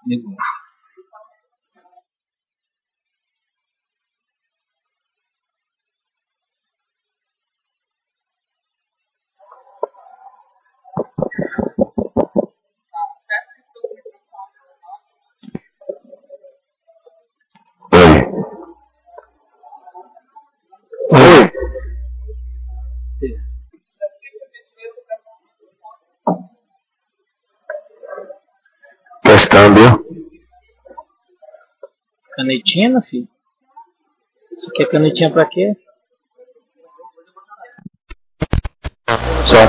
Negou. Oi. Testando. Canetinha, meu filho? Você quer canetinha pra quê? Só.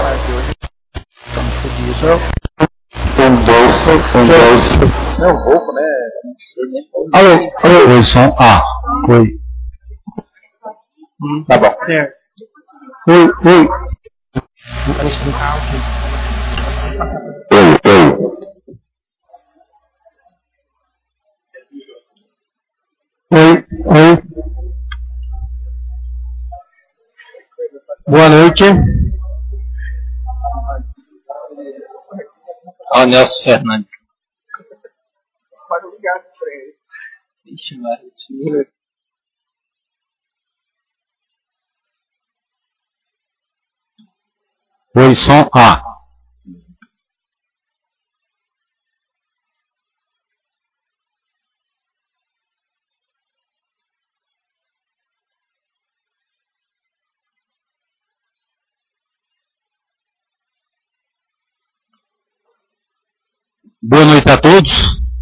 Dois. Não, um pouco, né? Alô. Oi, som. Oi. Tá bom. Certo. Oi. Oi. Boa noite. Ó, Nelson Fernandes. Pode ligar pra ele. Vixe, Maria. Oi, som. Boa noite a todos.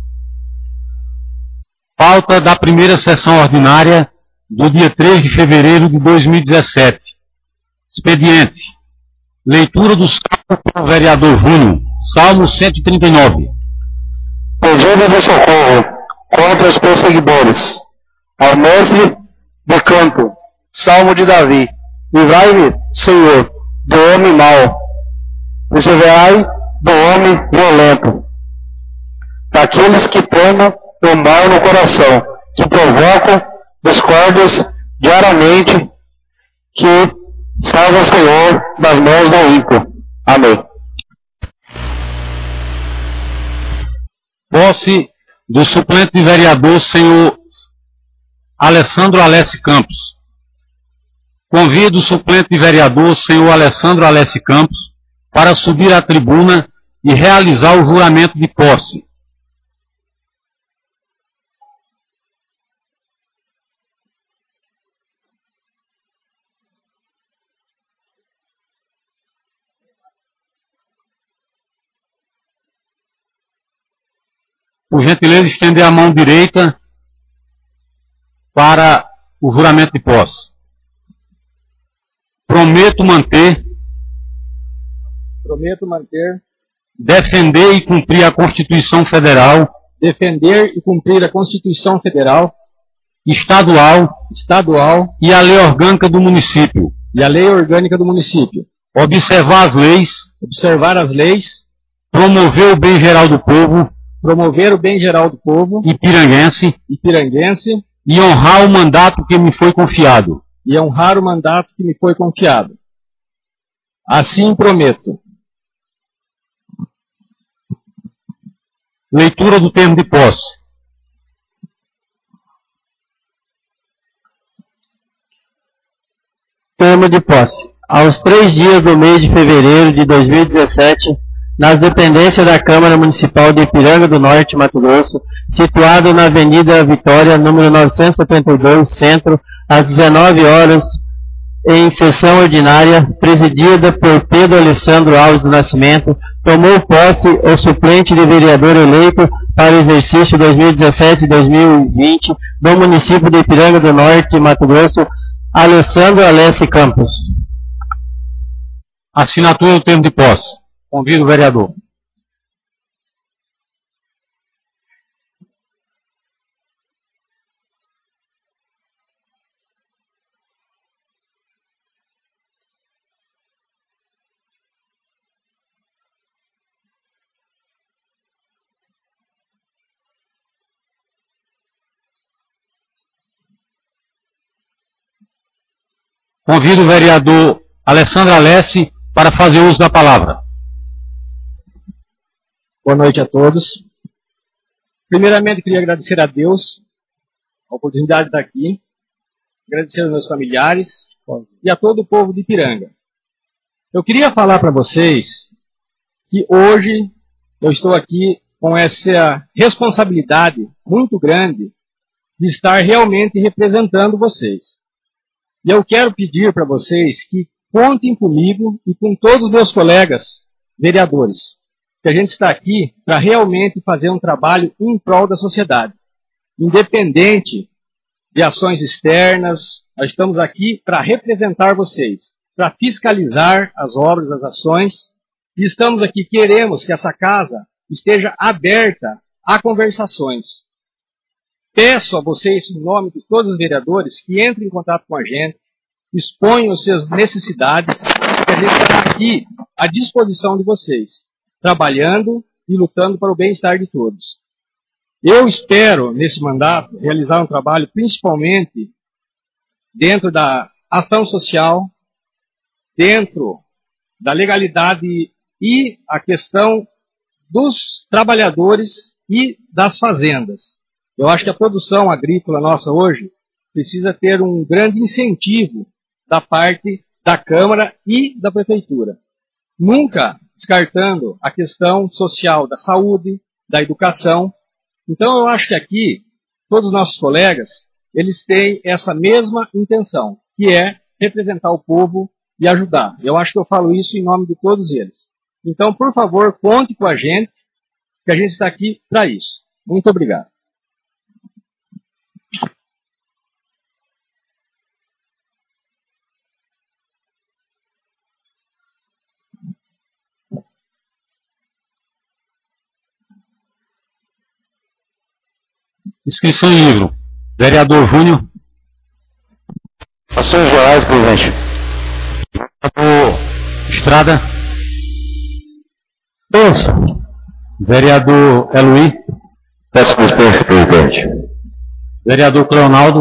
Pauta da primeira sessão ordinária do dia 3 de fevereiro de 2017. Expediente. Leitura do Salmo pelo vereador Júnior. Salmo 139. Pedido de socorro contra os perseguidores. Ao mestre do campo. Salmo de Davi. Livrai-me, Senhor, do homem mau. Preservai do homem violento. Daqueles que tramam o mal no coração, que provocam discórdias diariamente, que salva o Senhor das mãos do ímpio. Amém. Posse do suplente de vereador, senhor Alessandro Alessi Campos. Convido o suplente de vereador, senhor Alessandro Alessi Campos, para subir à tribuna e realizar o juramento de posse. Por gentileza, estender a mão direita para o juramento de posse. Prometo manter, defender e cumprir a Constituição Federal, estadual e a lei orgânica do município. Observar as leis, promover o bem geral do povo, ipiranguense, e honrar o mandato que me foi confiado. Assim prometo. Leitura do termo de posse. Termo de posse. Aos 3 dias do mês de fevereiro de 2017, nas dependências da Câmara Municipal de Ipiranga do Norte, Mato Grosso, situado na Avenida Vitória, número 972, Centro, às 19 horas, em sessão ordinária, presidida por Pedro Alessandro Alves do Nascimento, tomou posse o suplente de vereador eleito para o exercício 2017-2020 do município de Ipiranga do Norte, Mato Grosso, Alessandro Alessi Campos. Assinatura do termo de posse. Convido o vereador. Convido o vereador Alessandro Alessi para fazer uso da palavra. Boa noite a todos. Primeiramente, queria agradecer a Deus a oportunidade de estar aqui, agradecer aos meus familiares e a todo o povo de Ipiranga. Eu queria falar para vocês que hoje eu estou aqui com essa responsabilidade muito grande de estar realmente representando vocês. E eu quero pedir para vocês que contem comigo e com todos os meus colegas vereadores, que a gente está aqui para realmente fazer um trabalho em prol da sociedade. Independente de ações externas, nós estamos aqui para representar vocês, para fiscalizar as obras, as ações, e estamos aqui, queremos que essa casa esteja aberta a conversações. Peço a vocês, em nome de todos os vereadores, que entrem em contato com a gente, exponham suas necessidades, que a gente está aqui à disposição de vocês, trabalhando e lutando para o bem-estar de todos. Eu espero, nesse mandato, realizar um trabalho principalmente dentro da ação social, dentro da legalidade e a questão dos trabalhadores e das fazendas. Eu acho que a produção agrícola nossa hoje precisa ter um grande incentivo da parte da Câmara e da Prefeitura. Nunca descartando a questão social da saúde, da educação. Então eu acho que aqui, todos os nossos colegas, eles têm essa mesma intenção, que é representar o povo e ajudar. Eu acho que eu falo isso em nome de todos eles. Então, por favor, conte com a gente, que a gente está aqui para isso. Muito obrigado. Inscrição em livro. Vereador Júnior. Ações gerais, presidente. Vereador Estrada. Penso. Vereador Eloy. Peço dispensa, presidente. Vereador Cleonaldo.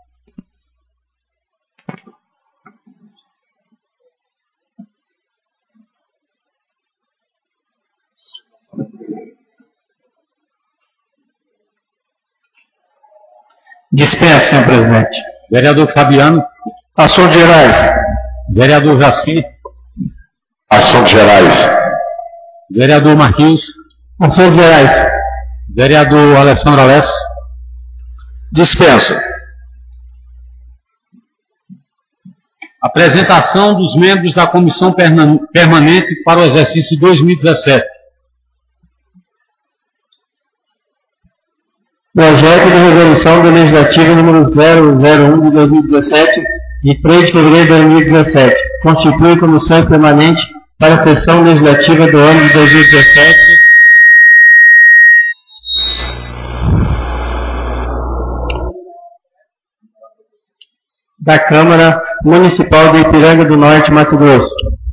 Dispensa, senhor presidente. Vereador Fabiano. Ações gerais. Vereador Jaci. Ações gerais. Vereador Marquinhos. Ações gerais. Vereador Alessandro Alessio. Dispenso. Apresentação dos membros da Comissão Permanente para o exercício 2017. Projeto de resolução do Legislativo número 001 de 2017, de 3 de fevereiro de 2017. Constitui comissões permanentes para a sessão legislativa do ano de 2017. Da Câmara Municipal de Ipiranga do Norte, Mato Grosso.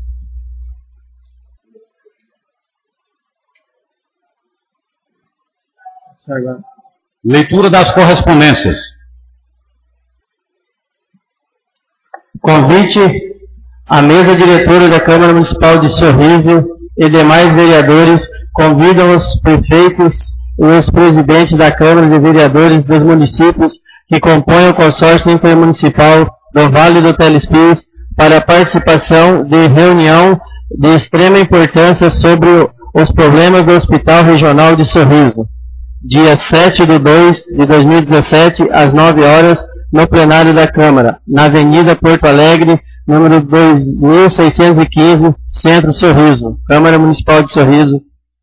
Leitura das correspondências. Convite à mesa diretora da Câmara Municipal de Sorriso e demais vereadores convidam os prefeitos e os presidentes da Câmara de Vereadores dos municípios que compõem o consórcio intermunicipal do Vale do Telespires para a participação de reunião de extrema importância sobre os problemas do Hospital Regional de Sorriso, dia 7/2/2017, às 9 horas, no plenário da Câmara, na Avenida Porto Alegre, número 2615, Centro Sorriso, Câmara Municipal de Sorriso.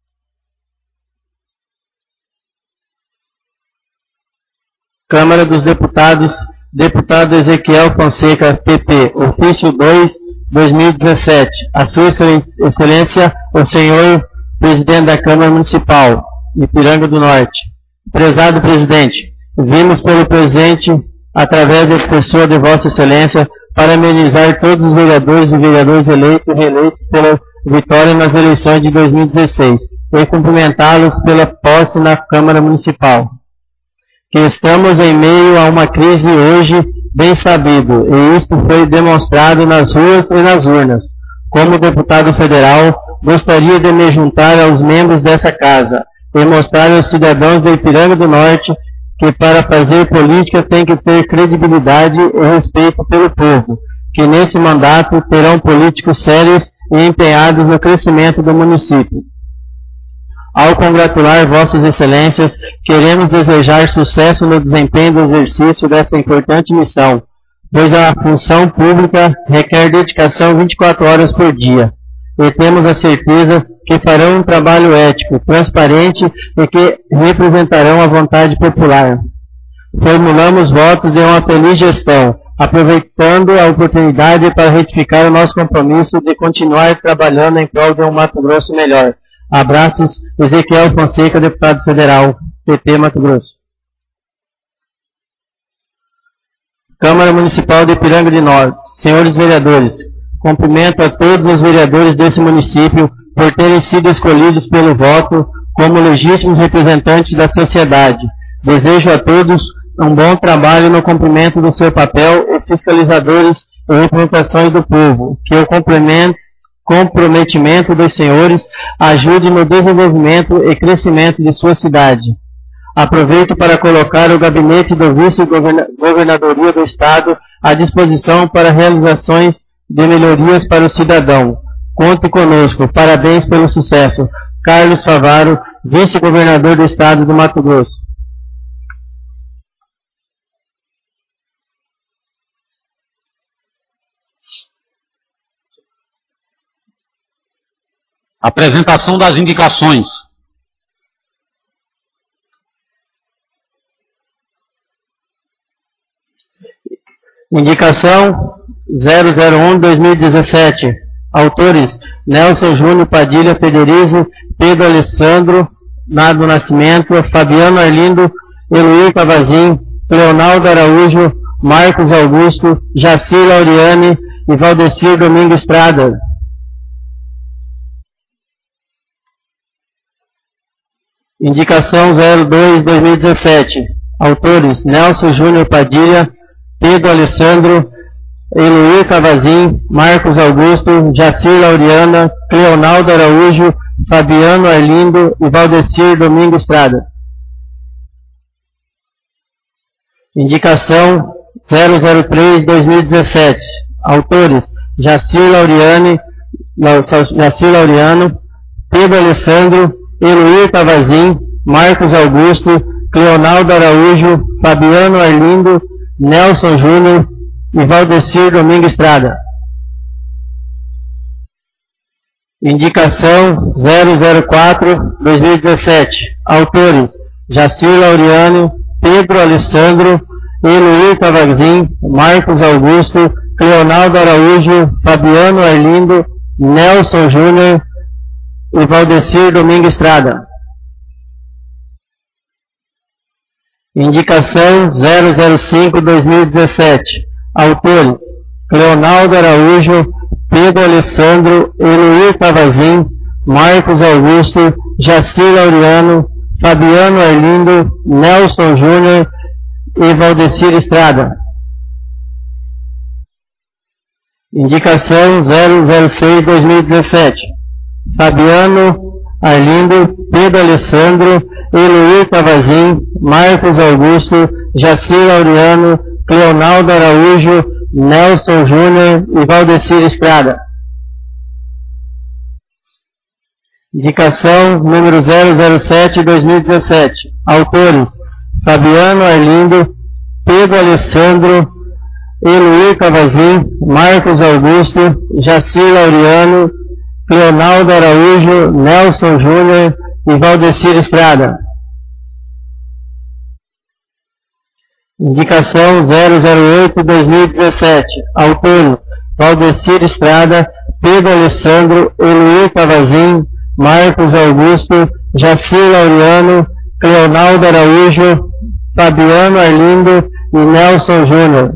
Câmara dos Deputados, deputado Ezequiel Fonseca, PP, ofício 2/2017. A sua excelência, o senhor presidente da Câmara Municipal, Ipiranga do Norte. Prezado presidente, vimos pelo presente, através da pessoa de Vossa Excelência, parabenizar todos os vereadores e vereadores eleitos e reeleitos pela vitória nas eleições de 2016 e cumprimentá-los pela posse na Câmara Municipal. Que estamos em meio a uma crise hoje bem sabido, e isto foi demonstrado nas ruas e nas urnas. Como deputado federal, gostaria de me juntar aos membros dessa casa, e mostrar aos cidadãos de Ipiranga do Norte que para fazer política tem que ter credibilidade e respeito pelo povo, que nesse mandato terão políticos sérios e empenhados no crescimento do município. Ao congratular Vossas Excelências, queremos desejar sucesso no desempenho do exercício dessa importante missão, pois a função pública requer dedicação 24 horas por dia, e temos a certeza que farão um trabalho ético, transparente e que representarão a vontade popular. Formulamos votos de uma feliz gestão, aproveitando a oportunidade para retificar o nosso compromisso de continuar trabalhando em prol de um Mato Grosso melhor. Abraços, Ezequiel Fonseca, deputado federal, PT Mato Grosso. Câmara Municipal de Ipiranga do Norte. Senhores vereadores, cumprimento a todos os vereadores desse município por terem sido escolhidos pelo voto como legítimos representantes da sociedade. Desejo a todos um bom trabalho no cumprimento do seu papel e fiscalizadores e representações do povo, que o comprometimento dos senhores ajude no desenvolvimento e crescimento de sua cidade. Aproveito para colocar o gabinete do vice-governadoria do Estado à disposição para realizações de melhorias para o cidadão. Conte conosco. Parabéns pelo sucesso. Carlos Favaro, vice-governador do Estado do Mato Grosso. Apresentação das indicações. Indicação 001-2017. Autores: Nelson Júnior Padilha Federizo, Pedro Alessandro Nado Nascimento, Fabiano Arlindo, Eloir Cavazin, Leonardo Araújo, Marcos Augusto, Jacir Lauriane e Valdecir Domingues Estrada. Indicação 02-2017. Autores: Nelson Júnior Padilha, Pedro Alessandro, Eloir Cavazin, Marcos Augusto, Jacir Lauriana, Leonardo Araújo, Fabiano Arlindo e Valdecir Domingues Estrada. Indicação 003-2017. Autores: Jacir Lauriano, Pedro Alessandro, Eloir Cavazin, Marcos Augusto, Leonardo Araújo, Fabiano Arlindo, Nelson Júnior e Valdecir Domingues Estrada. Indicação 004-2017. Autores: Jacir Lauriano, Pedro Alessandro, Eloir Cavazin, Marcos Augusto, Leonardo Araújo, Fabiano Arlindo, Nelson Júnior e Valdecir Domingues Estrada. Indicação 005-2017. Autores: Leonardo Araújo, Pedro Alessandro, Eloir Cavazin, Marcos Augusto, Jacir Lauriano, Fabiano Arlindo, Nelson Júnior e Valdecir Estrada. Indicação 006-2017. Fabiano Arlindo, Pedro Alessandro, Eloir Cavazin, Marcos Augusto, Jacir Lauriano, Leonardo Araújo, Nelson Júnior e Valdecir Estrada. Indicação número 007-2017. Autores: Fabiano Arlindo, Pedro Alessandro, Eloir Cavazin, Marcos Augusto, Jacir Lauriano, Leonardo Araújo, Nelson Júnior e Valdecir Estrada. Indicação 008-2017. Autores: Valdecir Estrada, Pedro Alessandro, Eloir Cavazin, Marcos Augusto, Jacir Lauriano, Leonardo Araújo, Fabiano Arlindo e Nelson Júnior.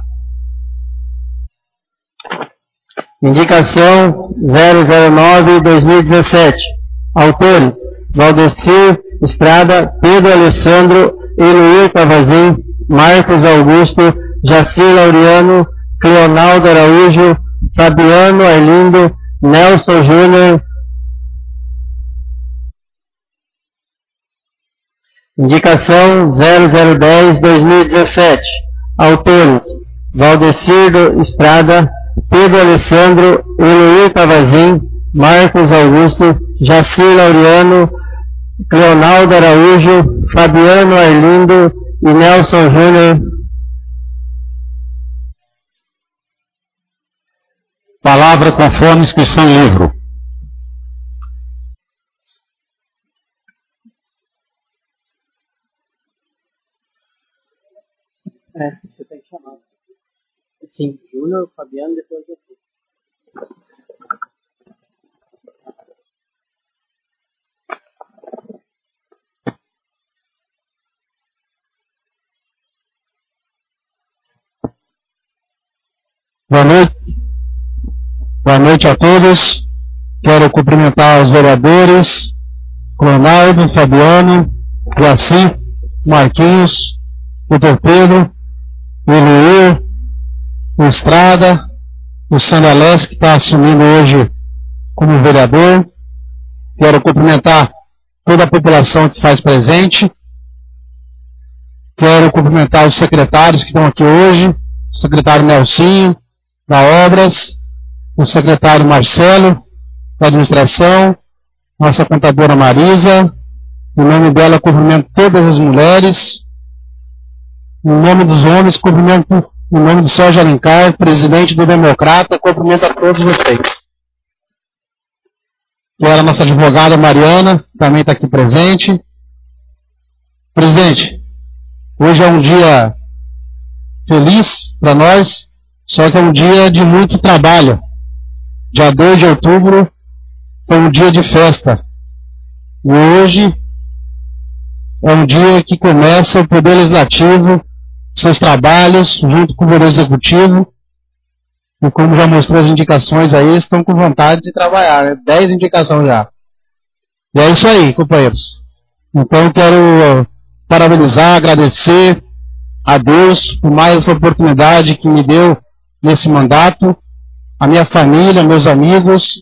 Indicação 009-2017. Autores: Valdecir Estrada, Pedro Alessandro, Eloir Cavazin, Marcos Augusto, Jacir Lauriano, Leonardo Araújo, Fabiano Arlindo, Nelson Júnior Indicação 0010-2017. Autores: Valdecir Estrada, Pedro Alessandro, Eloir Cavazin, Marcos Augusto, Jacir Laureano, Leonardo Araújo, Fabiano Arlindo e Nelson Júnior. Palavra conforme inscrição em livro. Você tem que chamar. Sim, Júnior, Fabiano, depois você. Boa noite. Boa noite a todos. Quero cumprimentar os vereadores, Ronaldo, Fabiano, Joacim, Marquinhos, Dr. Pedro, o Eloir, o Estrada, o Sandalés, que está assumindo hoje como vereador. Quero cumprimentar toda a população que faz presente. Quero cumprimentar os secretários que estão aqui hoje, o secretário Nelsinho, da Obras, o secretário Marcelo, da Administração, nossa contadora Marisa. Em nome dela, cumprimento todas as mulheres. Em nome dos homens, cumprimento em nome do Sérgio Alencar, presidente do Democrata, cumprimento a todos vocês. Quero a nossa advogada Mariana, também está aqui presente. Presidente, hoje é um dia feliz para nós, só que é um dia de muito trabalho. Dia 2 de outubro foi um dia de festa. E hoje é um dia que começa o Poder Legislativo seus trabalhos junto com o Poder Executivo. E como já mostrou as indicações aí, estão com vontade de trabalhar, né? 10 indicações já. E é isso aí, companheiros. Então quero parabenizar, agradecer a Deus por mais essa oportunidade que me deu nesse mandato, a minha família, meus amigos,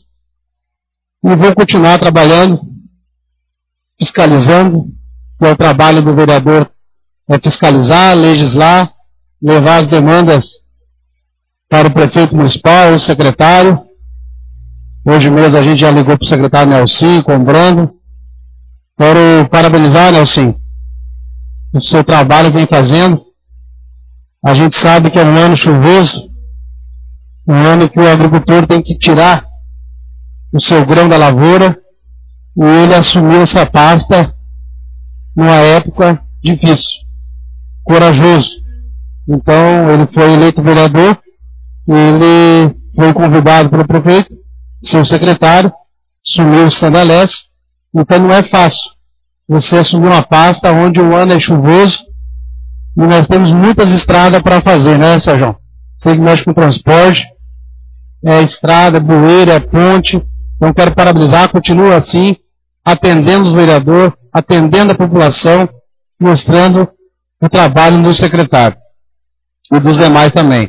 e vou continuar trabalhando, fiscalizando, que é o trabalho do vereador, é fiscalizar, legislar, levar as demandas para o prefeito municipal, o secretário. Hoje mesmo a gente já ligou para o secretário Nelson, cobrando. Quero parabenizar, Nelson, o seu trabalho que vem fazendo. A gente sabe que é um ano chuvoso, um ano que o agricultor tem que tirar o seu grão da lavoura, e ele assumiu essa pasta numa época difícil, corajoso. Então, ele foi eleito vereador, e ele foi convidado pelo prefeito, seu secretário, assumiu o Sandalés. Então não é fácil você assumir uma pasta onde o ano é chuvoso, e nós temos muitas estradas para fazer, né, Sérgio? Você que mexe com transporte, é estrada, bueira, é ponte. Então quero parabenizar, continua assim, atendendo os vereadores, atendendo a população, mostrando o trabalho do secretário e dos demais também.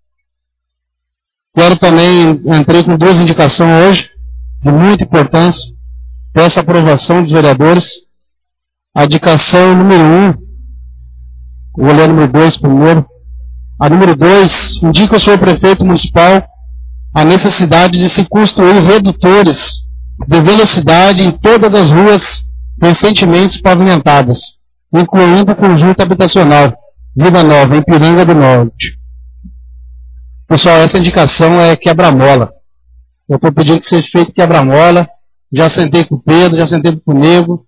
Quero também, entrei com 2 indicações hoje, de muita importância, peço a aprovação dos vereadores. A indicação número 1, vou ler a número 2 primeiro. A número 2, indica ao senhor prefeito municipal a necessidade de se construir redutores de velocidade em todas as ruas recentemente pavimentadas, incluindo o conjunto habitacional Vida Nova, em Piranga do Norte. Pessoal, essa indicação é quebra-mola. Eu estou pedindo que seja feito quebra-mola. Já sentei com o Pedro, já sentei com o Nego.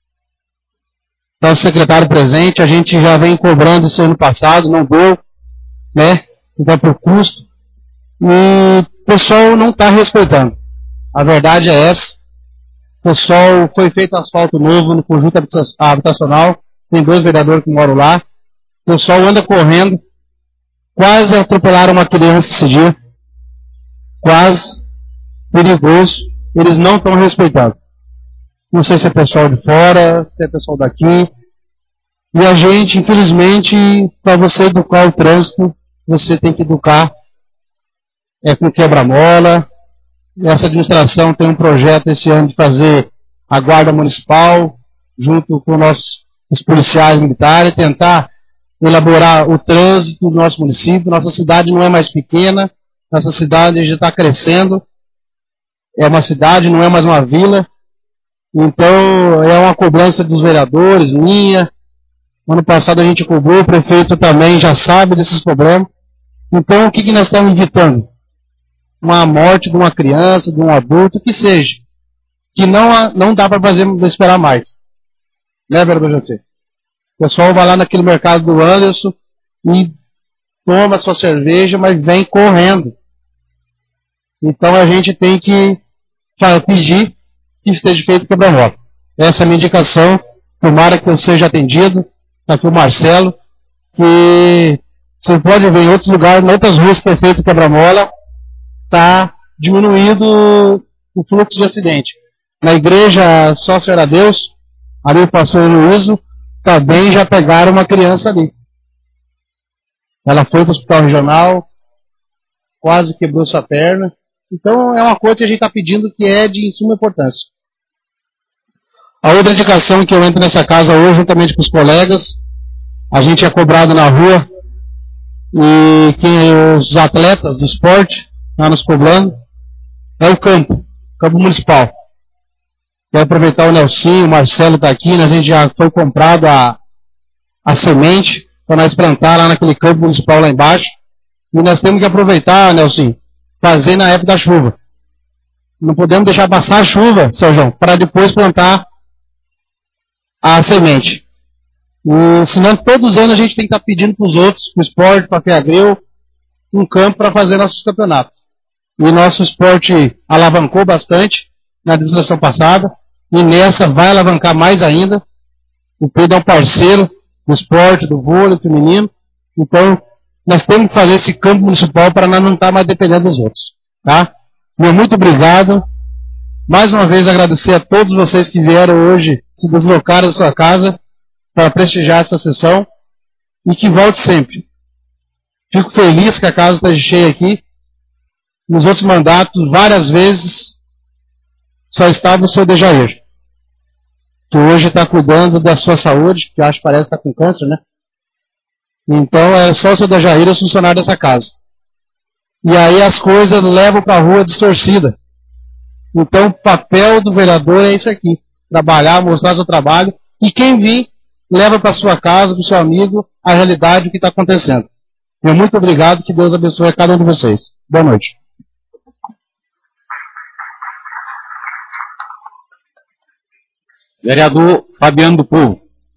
Está o secretário presente, a gente já vem cobrando isso ano passado, não deu, né? Então, por custo. E o pessoal não está respeitando. A verdade é essa. O pessoal, foi feito asfalto novo no conjunto habitacional. Tem 2 vereadores que moram lá. O pessoal anda correndo. Quase atropelaram uma criança esse dia. Quase. Perigoso. Eles não estão respeitando. Não sei se é pessoal de fora, se é pessoal daqui. E a gente, infelizmente, para você educar o trânsito, você tem que educar com quebra-mola. Essa administração tem um projeto esse ano de fazer a guarda municipal, junto com o nosso os policiais militares, tentar elaborar o trânsito do nosso município. Nossa cidade não é mais pequena, nossa cidade já está crescendo, é uma cidade, não é mais uma vila. Então, é uma cobrança dos vereadores, minha. Ano passado a gente cobrou, o prefeito também já sabe desses problemas. Então, o que nós estamos evitando? Uma morte de uma criança, de um adulto, que seja. Que não dá para esperar mais. Né, vereador José? O pessoal vai lá naquele mercado do Anderson e toma sua cerveja, mas vem correndo. Então, a gente tem que pedir que esteja feito quebra-mola. Essa é a minha indicação. Tomara que eu seja atendido. Está aqui o Marcelo, que você pode ver em outros lugares, em outras ruas que é feito quebra-mola, está diminuindo o fluxo de acidente. Na igreja Só Senhor a Deus, ali o pastor Luísio, também já pegaram uma criança ali. Ela foi para o hospital regional, quase quebrou sua perna. Então é uma coisa que a gente está pedindo que é de suma importância. A outra indicação que eu entro nessa casa hoje, juntamente com os colegas, a gente é cobrado na rua, e os atletas do esporte estão nos cobrando, é o campo municipal. Quero aproveitar o Nelsinho, o Marcelo está aqui, a gente já foi comprado a semente para nós plantar lá naquele campo municipal lá embaixo, e nós temos que aproveitar, Nelsinho, fazer na época da chuva. Não podemos deixar passar a chuva, São João, para depois plantar a semente. E, senão, todos os anos a gente tem que estar pedindo para os outros, para o esporte, para a Feagreu, um campo para fazer nossos campeonatos. E nosso esporte alavancou bastante na administração passada, e nessa vai alavancar mais ainda. O Pedro é um parceiro do esporte, do vôlei feminino. Então, nós temos que fazer esse campo municipal para nós não estar mais dependendo dos outros. Tá? Meu muito obrigado. Mais uma vez agradecer a todos vocês que vieram hoje se deslocar da sua casa para prestigiar essa sessão, e que volte sempre. Fico feliz que a casa esteja cheia aqui. Nos outros mandatos, várias vezes, só estava o senhor Dejair, que hoje está cuidando da sua saúde, que eu acho que parece que está com câncer, né? Então é só o senhor Dejair e os funcionários dessa casa. E aí as coisas levam para a rua distorcida. Então o papel do vereador é isso aqui: trabalhar, mostrar seu trabalho, e quem vir, leva para sua casa, para o seu amigo, a realidade do que está acontecendo. Meu muito obrigado, que Deus abençoe a cada um de vocês. Boa noite. Vereador Fabiano do Povo.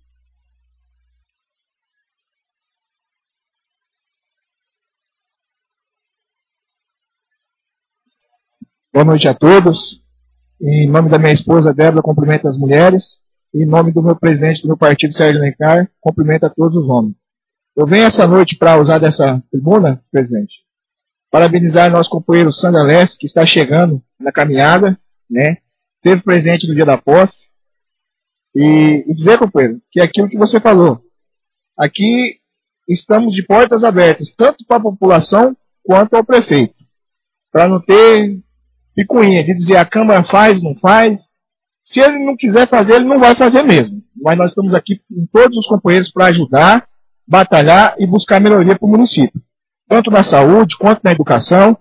Boa noite a todos. Em nome da minha esposa Débora, cumprimento as mulheres. Em nome do meu presidente do meu partido, Sérgio Alencar, cumprimento a todos os homens. Eu venho essa noite para usar dessa tribuna, presidente, parabenizar nosso companheiro Sandra Leste, que está chegando na caminhada, né? Esteve presente no dia da posse. E dizer, companheiro, que é aquilo que você falou. Aqui estamos de portas abertas, tanto para a população quanto ao prefeito. Para não ter picuinha de dizer a Câmara faz, não faz. Se ele não quiser fazer, ele não vai fazer mesmo. Mas nós estamos aqui com todos os companheiros para ajudar, batalhar e buscar melhoria para o município. Tanto na saúde, quanto na educação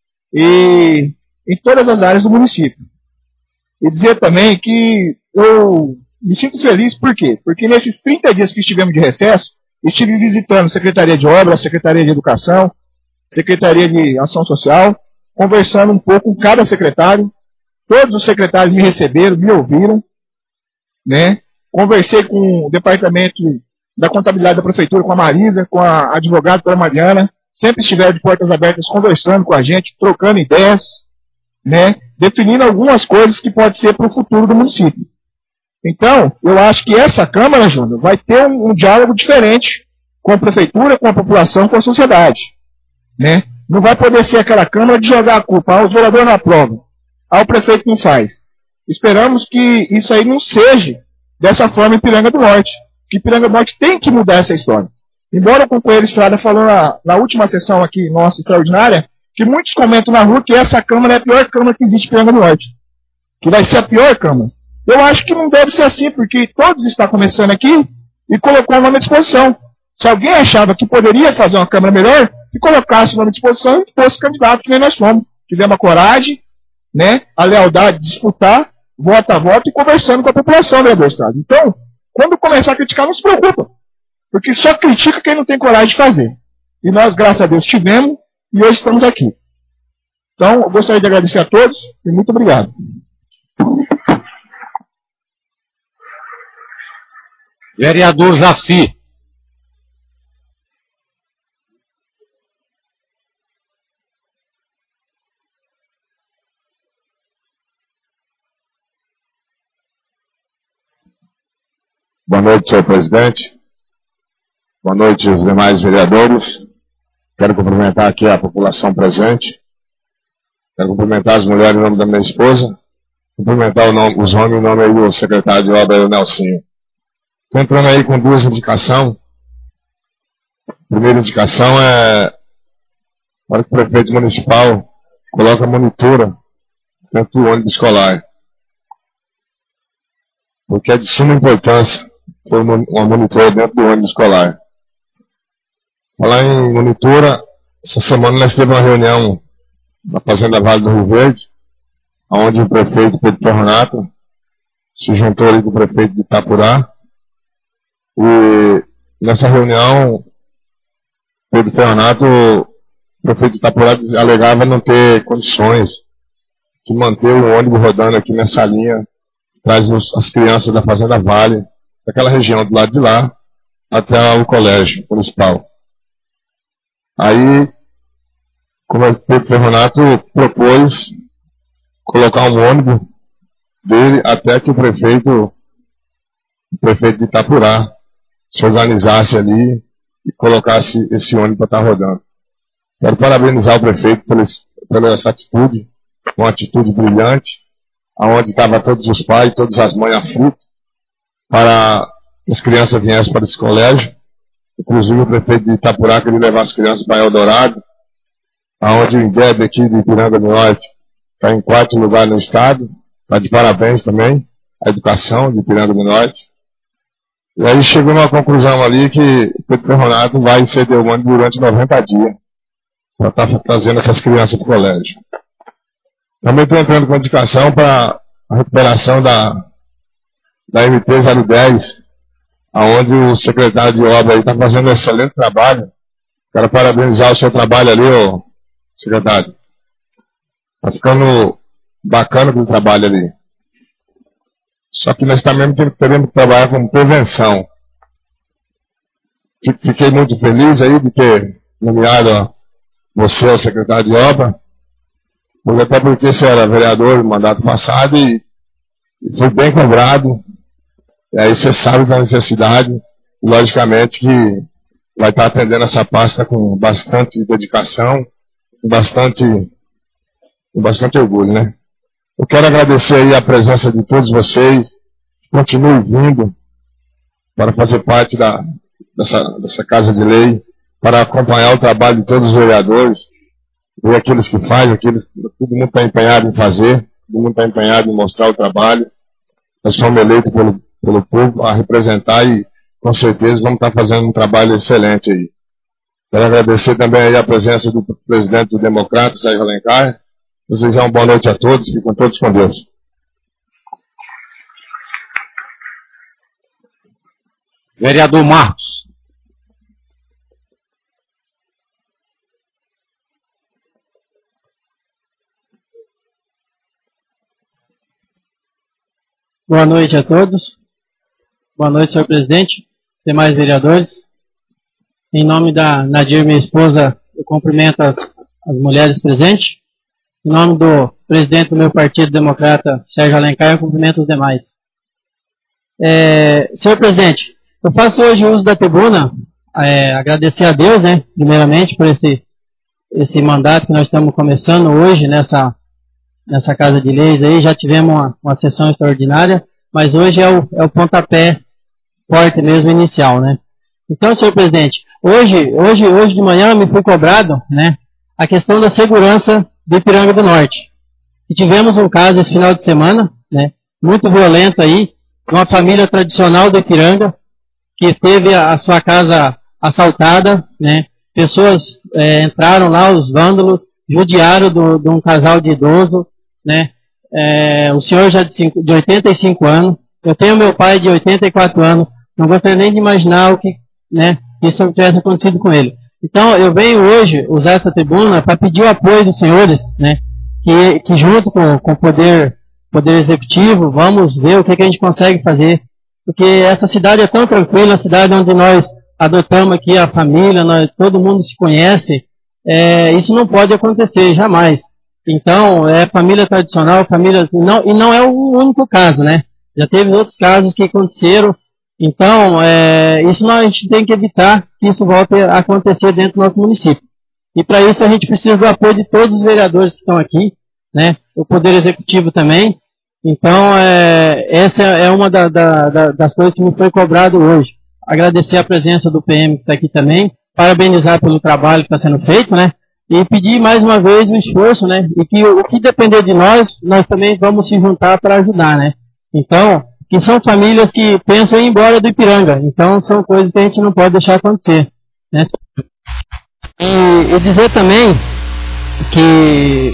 e em todas as áreas do município. E dizer também que eu me sinto feliz, por quê? Porque nesses 30 dias que estivemos de recesso, estive visitando a Secretaria de Obras, Secretaria de Educação, Secretaria de Ação Social, conversando um pouco com cada secretário. Todos os secretários me receberam, me ouviram, né? Conversei com o departamento da contabilidade da prefeitura, com a Marisa, com a advogada Dona Mariana, sempre estiveram de portas abertas conversando com a gente, trocando ideias, né? Definindo algumas coisas que pode ser para o futuro do município. Então, eu acho que essa Câmara, Júnior, vai ter um diálogo diferente com a prefeitura, com a população, com a sociedade, né? Não vai poder ser aquela Câmara de jogar a culpa, os vereadores não aprovam, o prefeito não faz. Esperamos que isso aí não seja dessa forma em Piranga do Norte, que Piranga do Norte tem que mudar essa história. Embora o companheiro Estrada falou na última sessão aqui, nossa, extraordinária, que muitos comentam na rua que essa Câmara é a pior Câmara que existe em Piranga do Norte, que vai ser a pior Câmara. Eu acho que não deve ser assim, porque todos estão começando aqui e colocou o nome à disposição. Se alguém achava que poderia fazer uma Câmara melhor, que colocasse o nome à disposição e fosse candidato, que nem nós fomos. Tivemos a coragem, né, a lealdade de disputar, voto a voto e conversando com a população, vereador Estrada. Então, quando começar a criticar, não se preocupa, porque só critica quem não tem coragem de fazer. E nós, graças a Deus, tivemos e hoje estamos aqui. Então, eu gostaria de agradecer a todos e muito obrigado. Vereador Jaci. Boa noite, senhor presidente. Boa noite, os demais vereadores. Quero cumprimentar aqui a população presente. Quero cumprimentar as mulheres em nome da minha esposa. Cumprimentar os homens em nome aí do secretário de obra, o Nelsinho. Estou entrando aí com duas indicações. A primeira indicação é para que o prefeito municipal coloque a monitora dentro do ônibus escolar. Porque é de suma importância ter uma monitora dentro do ônibus escolar. Falar em monitora, essa semana nós tivemos uma reunião na Fazenda Vale do Rio Verde, onde o prefeito Pedro Ferronato se juntou ali com o prefeito de Itapurá. E nessa reunião, Pedro Ferronato, o prefeito de Itapurá, alegava não ter condições de manter o ônibus rodando aqui nessa linha, traz as crianças da Fazenda Vale, daquela região do lado de lá, até o colégio municipal. Aí, como o Pedro Ferronato propôs colocar um ônibus dele até que o prefeito de Itapurá se organizasse ali e colocasse esse ônibus para estar rodando. Quero parabenizar o prefeito pela essa atitude, uma atitude brilhante, onde estavam todos os pais, todas as mães aflitas, para que as crianças viessem para esse colégio. Inclusive o prefeito de Itapurá queria levar as crianças para Eldorado, onde o INDEB aqui de Ipiranga do Norte está em 4º lugar no estado. Está de parabéns também a educação de Ipiranga do Norte. E aí chegou numa conclusão ali que o Pedro Ferronato vai ceder o ônibus durante 90 dias para estar trazendo essas crianças para o colégio. Também estou entrando com indicação para a recuperação da MP-010, onde o secretário de obra está fazendo um excelente trabalho. Quero parabenizar o seu trabalho ali, ô secretário. Está ficando bacana o trabalho ali. Só que nós também teremos que trabalhar com prevenção. Fiquei muito feliz aí de ter nomeado você, o secretário de obra, até porque você era vereador no mandato passado e foi bem cobrado. E aí você sabe da necessidade, e logicamente que vai estar atendendo essa pasta com bastante dedicação, com bastante orgulho, né? Eu quero agradecer aí a presença de todos vocês, que continuem vindo para fazer parte dessa Casa de Lei, para acompanhar o trabalho de todos os vereadores, ver aqueles que fazem, todo mundo está empenhado em fazer, todo mundo está empenhado em mostrar o trabalho. Nós somos eleitos pelo povo a representar e, com certeza, vamos estar fazendo um trabalho excelente aí. Quero agradecer também aí a presença do presidente do Democrata, Sérgio Alencar. Desejar uma boa noite a todos, fiquem todos com Deus. Vereador Marcos. Boa noite a todos. Boa noite, senhor presidente, demais vereadores. Em nome da Nadir, minha esposa, eu cumprimento as mulheres presentes. Em nome do presidente do meu Partido Democrata, Sérgio Alencar, eu cumprimento os demais. Senhor presidente, eu faço hoje uso da tribuna, agradecer a Deus, né, primeiramente, por esse mandato que nós estamos começando hoje nessa Casa de Leis aí. Já tivemos uma sessão extraordinária, mas hoje é o pontapé forte mesmo, inicial, né? Então, senhor presidente, hoje de manhã me foi cobrado, né, a questão da segurança do Ipiranga do Norte. E tivemos um caso esse final de semana, né, muito violento aí, de uma família tradicional do Ipiranga, que teve a sua casa assaltada, né? Pessoas entraram lá, os vândalos, judiaram de um casal de idoso, né? O senhor já de 85 anos, eu tenho meu pai de 84 anos, não gostaria nem de imaginar o que, né, isso tivesse acontecido com ele. Então, eu venho hoje usar essa tribuna para pedir o apoio dos senhores, né, que junto com o poder executivo, vamos ver o que a gente consegue fazer, porque essa cidade é tão tranquila, a cidade onde nós adotamos aqui a família, todo mundo se conhece, isso não pode acontecer, jamais. Então, é família tradicional, e não é o único caso, né? Já teve outros casos que aconteceram. Então, isso a gente tem que evitar que isso volte a acontecer dentro do nosso município. E para isso a gente precisa do apoio de todos os vereadores que estão aqui, né? O Poder Executivo também. Então, essa é uma das coisas que me foi cobrado hoje. Agradecer a presença do PM que está aqui também, parabenizar pelo trabalho que está sendo feito, né? E pedir mais uma vez o esforço, né? E que o que depender de nós também vamos se juntar para ajudar, né? Então, que são famílias que pensam em ir embora do Ipiranga. Então, são coisas que a gente não pode deixar acontecer, né? E dizer também que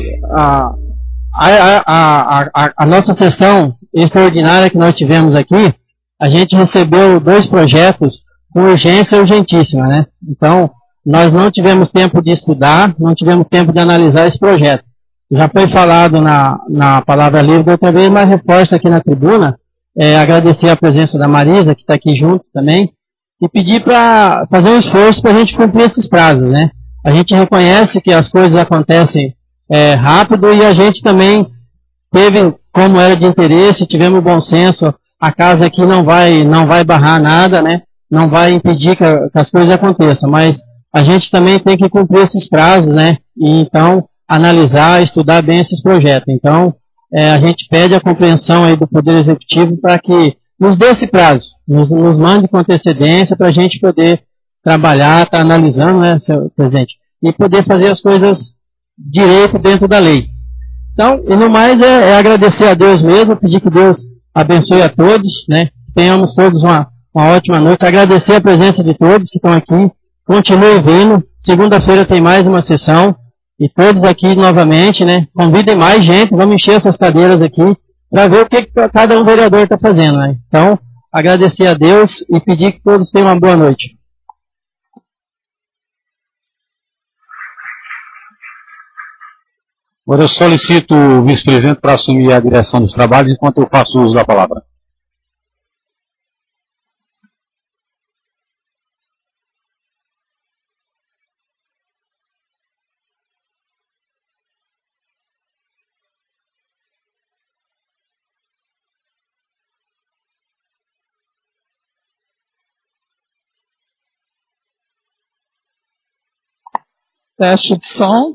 a nossa sessão extraordinária que nós tivemos aqui, a gente recebeu 2 projetos com urgência urgentíssima, né? Então, nós não tivemos tempo de estudar, não tivemos tempo de analisar esse projeto. Já foi falado na palavra livre outra vez, mas reforço aqui na tribuna, agradecer a presença da Marisa, que está aqui junto também, e pedir para fazer um esforço para a gente cumprir esses prazos, né? A gente reconhece que as coisas acontecem rápido e a gente também teve, como era de interesse, tivemos bom senso, a casa aqui não vai barrar nada, né? Não vai impedir que as coisas aconteçam, mas a gente também tem que cumprir esses prazos, né? E então analisar, estudar bem esses projetos. Então, a gente pede a compreensão aí do Poder Executivo para que nos dê esse prazo, nos mande com antecedência para a gente poder trabalhar, estar analisando, né, senhor presidente, e poder fazer as coisas direito dentro da lei. Então, e no mais é agradecer a Deus mesmo, pedir que Deus abençoe a todos, né? Tenhamos todos uma ótima noite, agradecer a presença de todos que estão aqui, continuem vindo, segunda-feira tem mais uma sessão, e todos aqui novamente, né? Convidem mais gente, vamos encher essas cadeiras aqui, para ver o que cada um vereador está fazendo, né? Então, agradecer a Deus e pedir que todos tenham uma boa noite. Agora eu solicito o vice-presidente para assumir a direção dos trabalhos enquanto eu faço uso da palavra. Teste de som.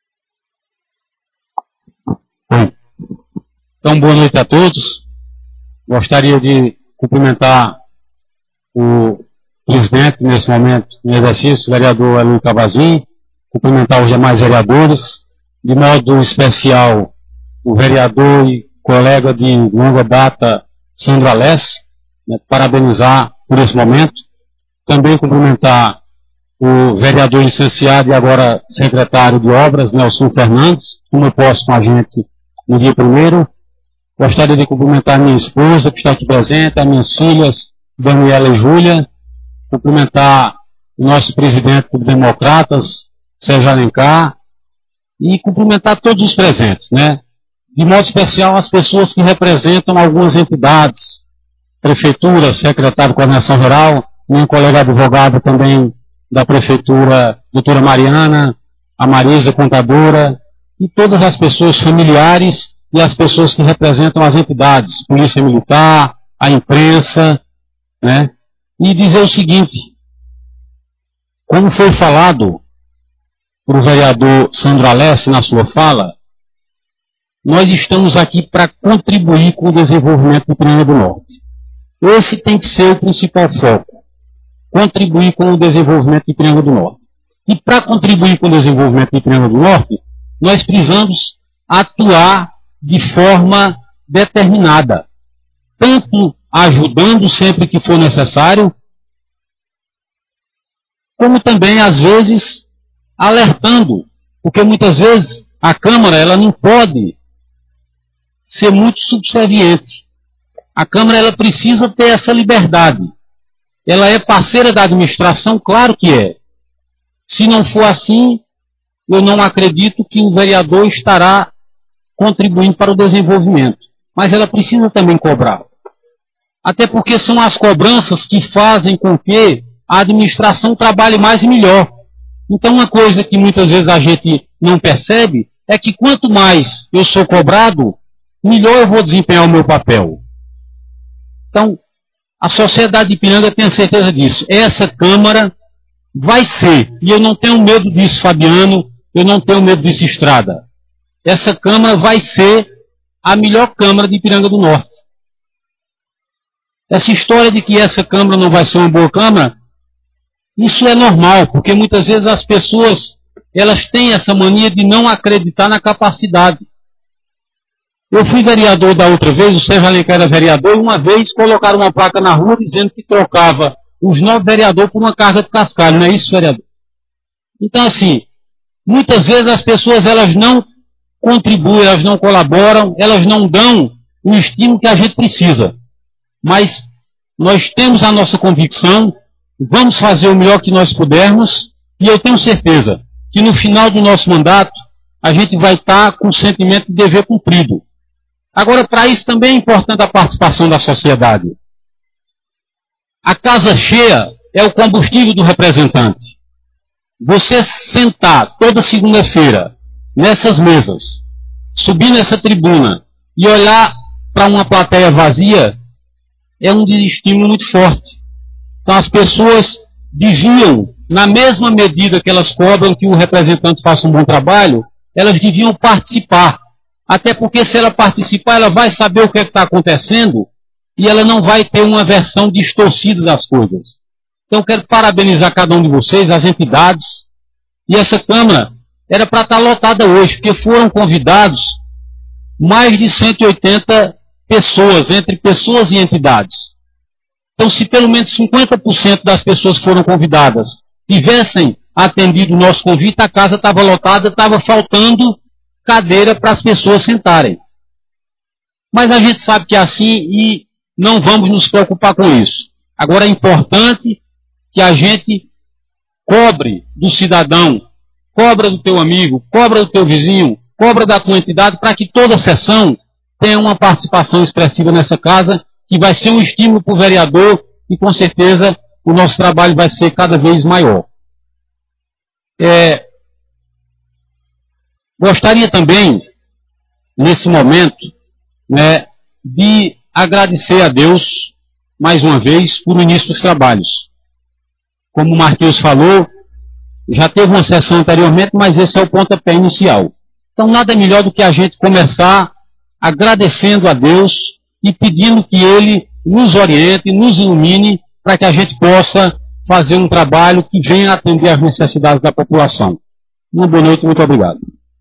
Então, boa noite a todos. Gostaria de cumprimentar o presidente, nesse momento, em exercício, o vereador Elui Cavazin, cumprimentar os demais vereadores, de modo especial o vereador e colega de longa data, Sandro Alés, né, parabenizar por esse momento. Também cumprimentar o vereador licenciado e agora secretário de obras, Nelson Fernandes, como posto com a gente no dia 1º. Gostaria de cumprimentar minha esposa, que está aqui presente, as minhas filhas, Daniela e Júlia, cumprimentar o nosso presidente do Democratas, Sérgio Alencar, e cumprimentar todos os presentes, né? De modo especial as pessoas que representam algumas entidades, prefeitura, secretário de coordenação geral, minha colega advogada também da prefeitura, doutora Mariana, a Marisa, contadora, e todas as pessoas familiares e as pessoas que representam as entidades, Polícia Militar, a imprensa, né? E dizer o seguinte, como foi falado por o vereador Sandro Alés na sua fala, nós estamos aqui para contribuir com o desenvolvimento do Ipiranga do Norte. Esse tem que ser o principal foco, contribuir com o desenvolvimento do Ipiranga do Norte. E para contribuir com o desenvolvimento do Ipiranga do Norte, nós precisamos atuar de forma determinada, tanto ajudando sempre que for necessário, como também, às vezes, alertando, porque muitas vezes a Câmara ela não pode ser muito subserviente. A Câmara ela precisa ter essa liberdade. Ela é parceira da administração, claro que é. Se não for assim, eu não acredito que o vereador estará contribuindo para o desenvolvimento. Mas ela precisa também cobrar. Até porque são as cobranças que fazem com que a administração trabalhe mais e melhor. Então, uma coisa que muitas vezes a gente não percebe é que quanto mais eu sou cobrado, melhor eu vou desempenhar o meu papel. Então, a sociedade de Ipiranga tem certeza disso. Essa Câmara vai ser, e eu não tenho medo disso, Fabiano, eu não tenho medo disso, Estrada. Essa Câmara vai ser a melhor Câmara de Ipiranga do Norte. Essa história de que essa Câmara não vai ser uma boa Câmara, isso é normal, porque muitas vezes as pessoas, elas têm essa mania de não acreditar na capacidade. Eu fui vereador da outra vez, o Sérgio Alencar era vereador, e uma vez colocaram uma placa na rua dizendo que trocava os 9 vereadores por uma carga de cascalho, não é isso, vereador? Então, assim, muitas vezes as pessoas, elas não contribuem, elas não colaboram, elas não dão o estímulo que a gente precisa. Mas nós temos a nossa convicção, vamos fazer o melhor que nós pudermos, e eu tenho certeza que no final do nosso mandato, a gente vai estar com o sentimento de dever cumprido. Agora, para isso também é importante a participação da sociedade. A casa cheia é o combustível do representante. Você sentar toda segunda-feira nessas mesas, subir nessa tribuna e olhar para uma plateia vazia é um desestímulo muito forte. Então as pessoas deviam, na mesma medida que elas cobram que o representante faça um bom trabalho, elas deviam participar. Até porque se ela participar, ela vai saber o que está acontecendo e ela não vai ter uma versão distorcida das coisas. Então eu quero parabenizar cada um de vocês, as entidades, e essa Câmara era para estar lotada hoje, porque foram convidados mais de 180 pessoas, entre pessoas e entidades. Então, se pelo menos 50% das pessoas que foram convidadas tivessem atendido o nosso convite, a casa estava lotada, estava faltando cadeira para as pessoas sentarem. Mas a gente sabe que é assim e não vamos nos preocupar com isso. Agora é importante que a gente cobre do cidadão, cobra do teu amigo, cobra do teu vizinho, cobra da tua entidade, para que toda sessão tenha uma participação expressiva nessa casa, que vai ser um estímulo para o vereador e com certeza o nosso trabalho vai ser cada vez maior. Gostaria também, nesse momento, né, de agradecer a Deus, mais uma vez, por o início dos trabalhos. Como o Marquinhos falou, já teve uma sessão anteriormente, mas esse é o pontapé inicial. Então, nada melhor do que a gente começar agradecendo a Deus e pedindo que Ele nos oriente, nos ilumine, para que a gente possa fazer um trabalho que venha atender às necessidades da população. Uma boa noite, muito obrigado.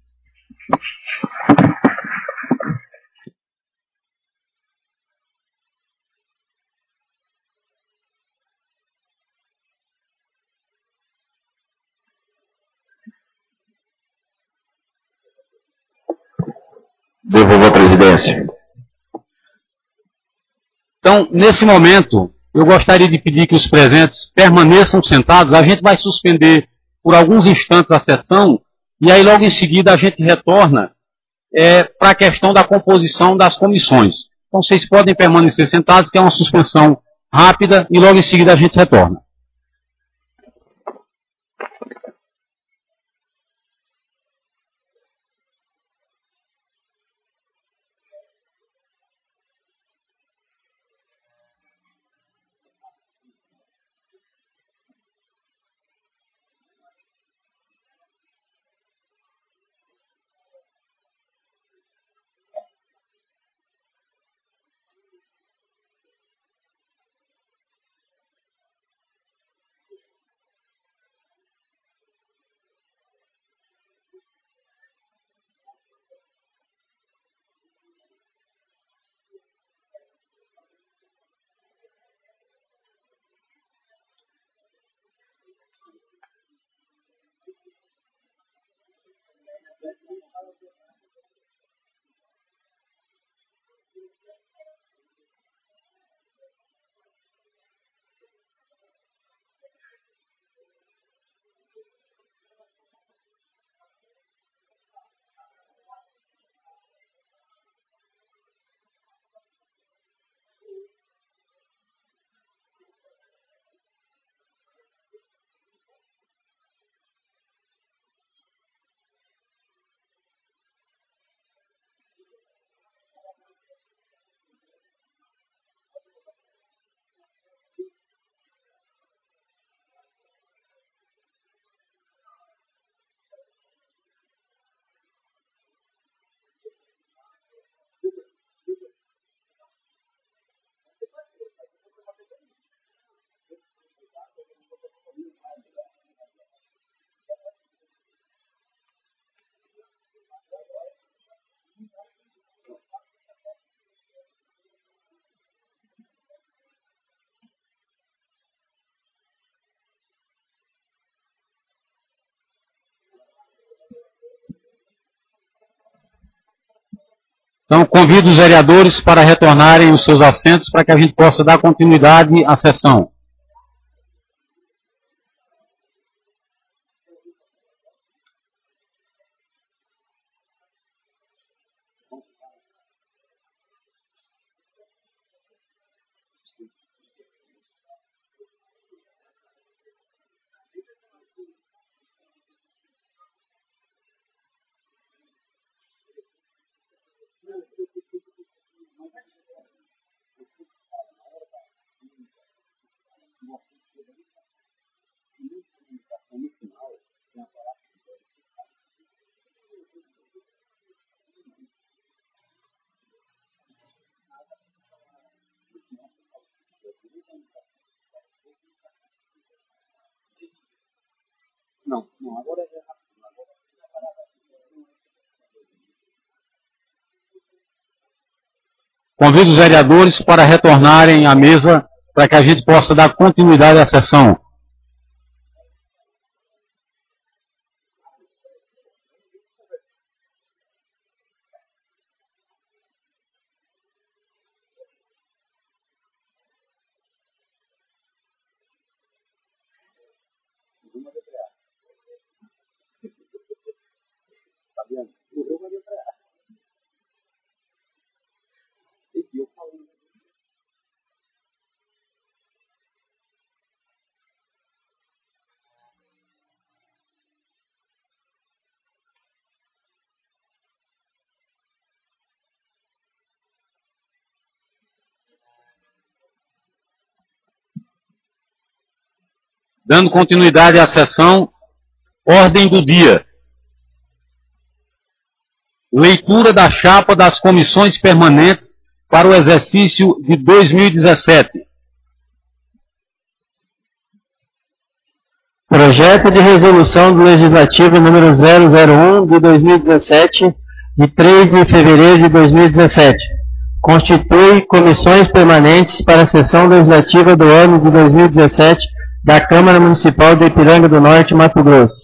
Devolvo a presidência. Então, nesse momento, eu gostaria de pedir que os presentes permaneçam sentados. A gente vai suspender por alguns instantes a sessão e aí logo em seguida a gente retorna para a questão da composição das comissões. Então, vocês podem permanecer sentados, que é uma suspensão rápida e logo em seguida a gente retorna. Então, convido os vereadores para retornarem os seus assentos para que a gente possa dar continuidade à sessão. Convido os vereadores para retornarem à mesa para que a gente possa dar continuidade à sessão. Dando continuidade à sessão, ordem do dia. Leitura da chapa das comissões permanentes para o exercício de 2017. Projeto de resolução do Legislativo número 001 de 2017, de 3 de fevereiro de 2017. Constitui comissões permanentes para a sessão legislativa do ano de 2017 da Câmara Municipal de Ipiranga do Norte, Mato Grosso.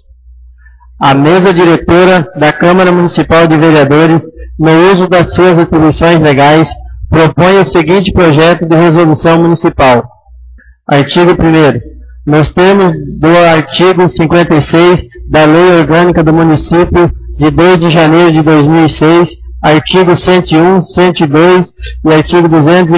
A mesa diretora da Câmara Municipal de Vereadores, no uso das suas atribuições legais, propõe o seguinte projeto de resolução municipal. Artigo 1º. Nos termos do artigo 56 da Lei Orgânica do Município de 2 de janeiro de 2006, artigo 101, 102 e artigo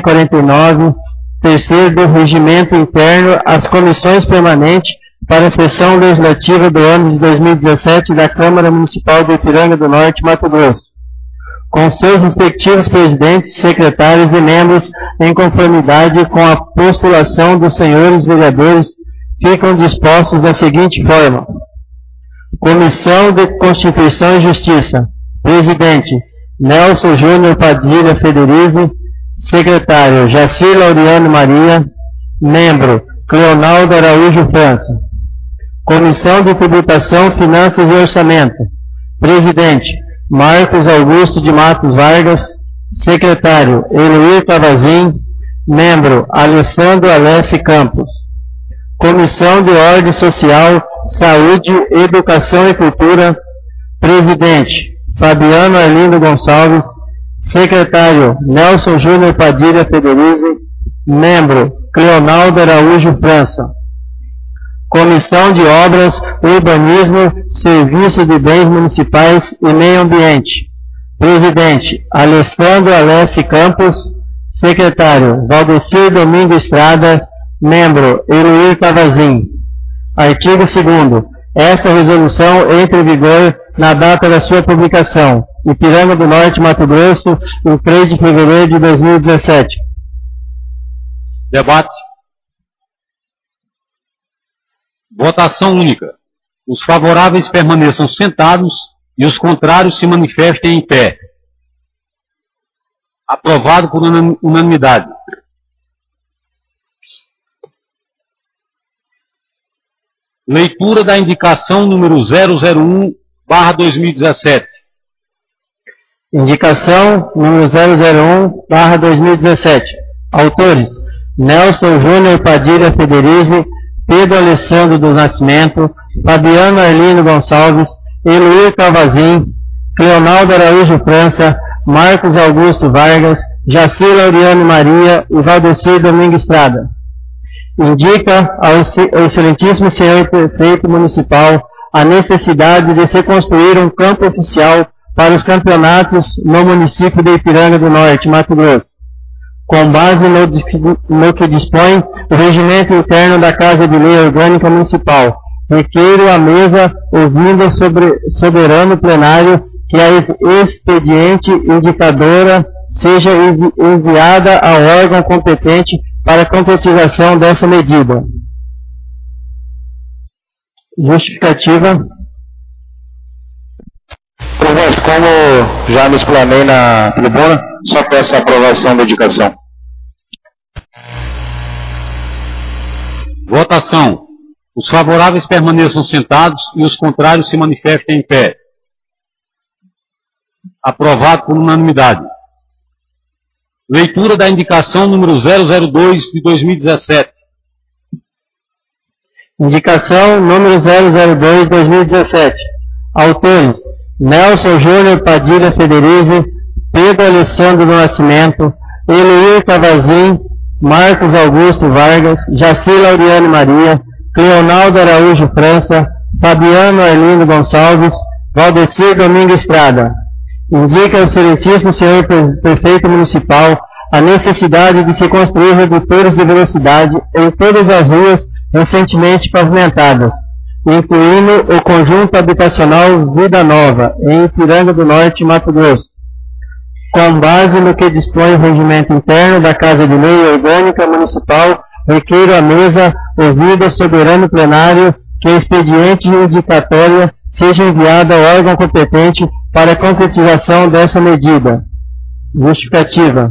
249, terceiro do Regimento Interno, as comissões permanentes para a sessão legislativa do ano de 2017 da Câmara Municipal de Ipiranga do Norte, Mato Grosso, com seus respectivos presidentes, secretários e membros, em conformidade com a postulação dos senhores vereadores, ficam dispostos da seguinte forma. Comissão de Constituição e Justiça. Presidente, Nelson Júnior Padilha Federizi. Secretário, Jacir Laureano Maria. Membro, Cleonaldo Araújo França. Comissão de Tributação, Finanças e Orçamento. Presidente, Marcos Augusto de Matos Vargas. Secretário, Eloir Cavazin. Membro, Alessandro Alessi Campos. Comissão de Ordem Social, Saúde, Educação e Cultura. Presidente, Fabiano Arlindo Gonçalves. Secretário, Nelson Júnior Padilha Federizi. Membro, Cleonaldo Araújo França. Comissão de Obras, Urbanismo, Serviço de Bens Municipais e Meio Ambiente. Presidente, Alessandro Alessi Campos. Secretário, Valdecir Domingo Estrada. Membro, Eloir Cavazin. Artigo 2º. Esta resolução entra em vigor na data da sua publicação. Ipiranga do Norte, Mato Grosso, em 3 de fevereiro de 2017. Debate. Votação única. Os favoráveis permaneçam sentados e os contrários se manifestem em pé. Aprovado por unanimidade. Leitura da indicação número 001/2017. Indicação número 001/2017. Autores: Nelson Júnior Padilha Federizi, Pedro Alessandro do Nascimento, Fabiano Arlindo Gonçalves, Eloir Cavazin, Cleonaldo Araújo França, Marcos Augusto Vargas, Jaci Lauriane Maria e Valdecir Domingues Estrada. Indica ao excelentíssimo senhor prefeito municipal a necessidade de se construir um campo oficial para os campeonatos no município de Ipiranga do Norte, Mato Grosso, com base no que dispõe o regimento interno da Casa de Lei Orgânica Municipal. Requeiro à mesa, ouvindo soberano plenário, que a expediente indicadora seja enviada ao órgão competente para a concretização dessa medida. Justificativa. Como já me explanei na tribuna, só peço a aprovação da indicação. Votação. Os favoráveis permaneçam sentados e os contrários se manifestem em pé. Aprovado por unanimidade. Leitura da indicação número 002 de 2017. Indicação número 002 de 2017. Autores: Nelson Júnior Padilha Federizi, Pedro Alessandro do Nascimento, Eloir Cavazin, Marcos Augusto Vargas, Jaci Lauriane Maria, Cleonaldo Araújo França, Fabiano Arlindo Gonçalves, Valdecir Domingues Estrada. Indica ao excelentíssimo senhor prefeito municipal a necessidade de se construir redutores de velocidade em todas as ruas recentemente pavimentadas, incluindo o conjunto habitacional Vida Nova, em Ipiranga do Norte, Mato Grosso, com base no que dispõe o regimento interno da Casa de Lei Orgânica Municipal. Requeiro à mesa, ouvido soberano plenário, que a expediente indicatória seja enviada ao órgão competente para a concretização dessa medida. Justificativa.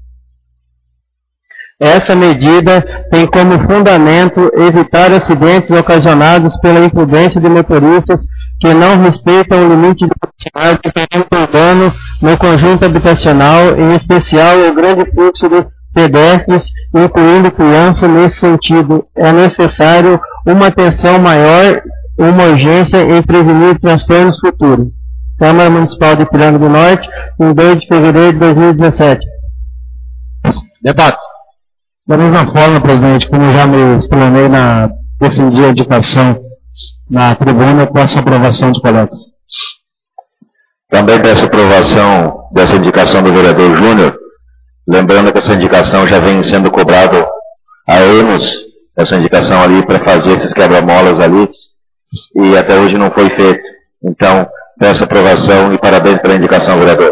Essa medida tem como fundamento evitar acidentes ocasionados pela imprudência de motoristas que não respeitam o limite de velocidade do perímetro urbano no conjunto habitacional, em especial o grande fluxo de pedestres, incluindo crianças. Nesse sentido, é necessário uma atenção maior, uma urgência em prevenir transtornos futuros. Câmara Municipal de Ipiranga do Norte, em 2 de fevereiro de 2017. Debate. Da mesma forma, presidente, como eu já me explanei defendi a indicação na tribuna, peço a aprovação dos colegas. Também peço aprovação dessa indicação do vereador Júnior, lembrando que essa indicação já vem sendo cobrada há anos, essa indicação ali para fazer esses quebra-molas ali, e até hoje não foi feito. Então, peço aprovação e parabéns pela indicação, vereador.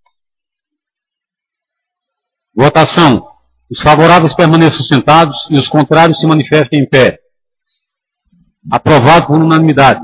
Votação. Os favoráveis permaneçam sentados e os contrários se manifestem em pé. Aprovado por unanimidade.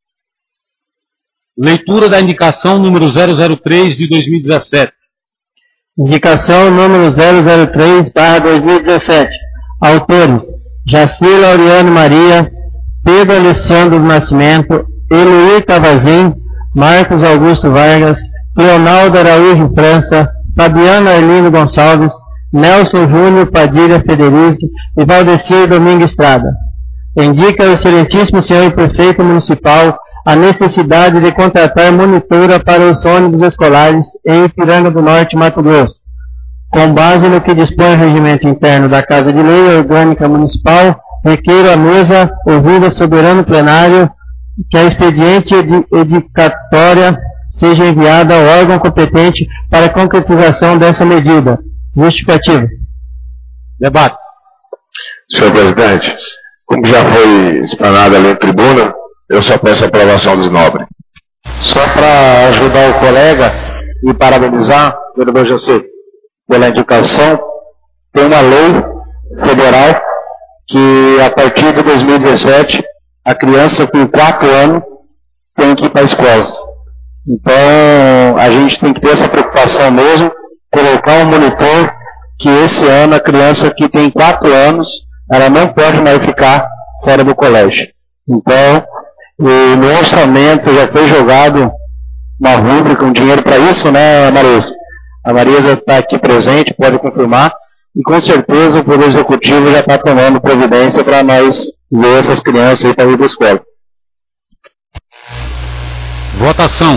Leitura da indicação número 003 de 2017. Indicação número 003/2017. Autores: Jaci Lauriane Maria, Pedro Alessandro do Nascimento, Eloir Cavazin, Marcos Augusto Vargas, Cleonaldo Araújo França, Fabiano Arlindo Gonçalves, Nelson Júnior Padilha Federici e Valdecir Domingues Estrada. Indica ao excelentíssimo senhor prefeito municipal a necessidade de contratar monitora para os ônibus escolares em Ipiranga do Norte, Mato Grosso, com base no que dispõe o regimento interno da Casa de Lei Orgânica Municipal. Requeiro à mesa, ouvido o soberano plenário, que a expediente indicatória seja enviada ao órgão competente para a concretização dessa medida. Justificativa. Debate. Senhor presidente, como já foi explanado ali em tribuna, eu só peço a aprovação dos nobres. Só para ajudar o colega e parabenizar, vereador José, pela indicação, tem uma lei federal que a partir de 2017 a criança com 4 anos tem que ir para a escola. Então a gente tem que ter essa preocupação mesmo, colocar um monitor que esse ano a criança que tem 4 anos, ela não pode mais ficar fora do colégio. Então, no orçamento já foi jogado uma rúbrica, um dinheiro para isso, né, Marisa? A Marisa está aqui presente, pode confirmar, e com certeza o Poder Executivo já está tomando providência para nós ver essas crianças aí para ir para a escola. Votação.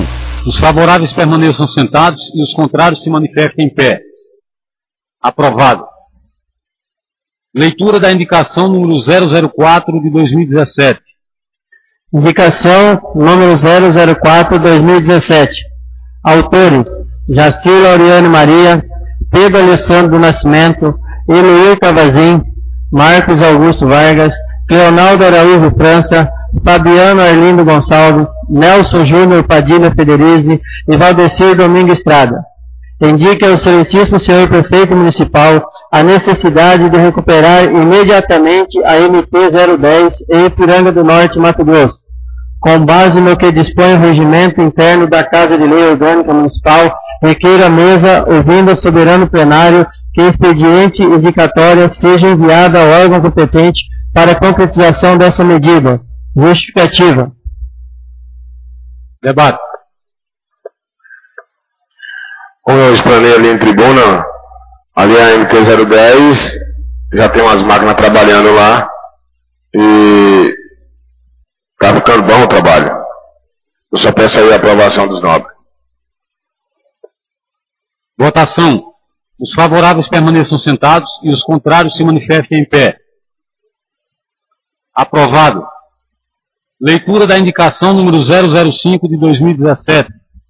Os favoráveis permaneçam sentados e os contrários se manifestem em pé. Aprovado. Leitura da indicação número 004 de 2017. Indicação número 004/2017. Autores: Jacir Lauriane Maria, Pedro Alessandro do Nascimento, Eloir Cavazin, Marcos Augusto Vargas, Leonardo Araújo França, Fabiano Arlindo Gonçalves, Nelson Júnior Padilha Federizi e Valdecir Domingo Estrada. Indica ao excelentíssimo senhor prefeito municipal a necessidade de recuperar imediatamente a MP 010 em Ipiranga do Norte, Mato Grosso, com base no que dispõe o regimento interno da Casa de Lei Orgânica Municipal, requer a mesa, ouvindo o soberano plenário, que expediente indicatória seja enviada ao órgão competente para a concretização dessa medida. Justificativa. Debate. Como eu explanei ali em tribuna, ali a MT-010, já tem umas máquinas trabalhando lá e está ficando bom o trabalho. Eu só peço aí a aprovação dos nobres. Votação. Os favoráveis permaneçam sentados e os contrários se manifestem em pé. Aprovado. Leitura da indicação número 005 de 2017.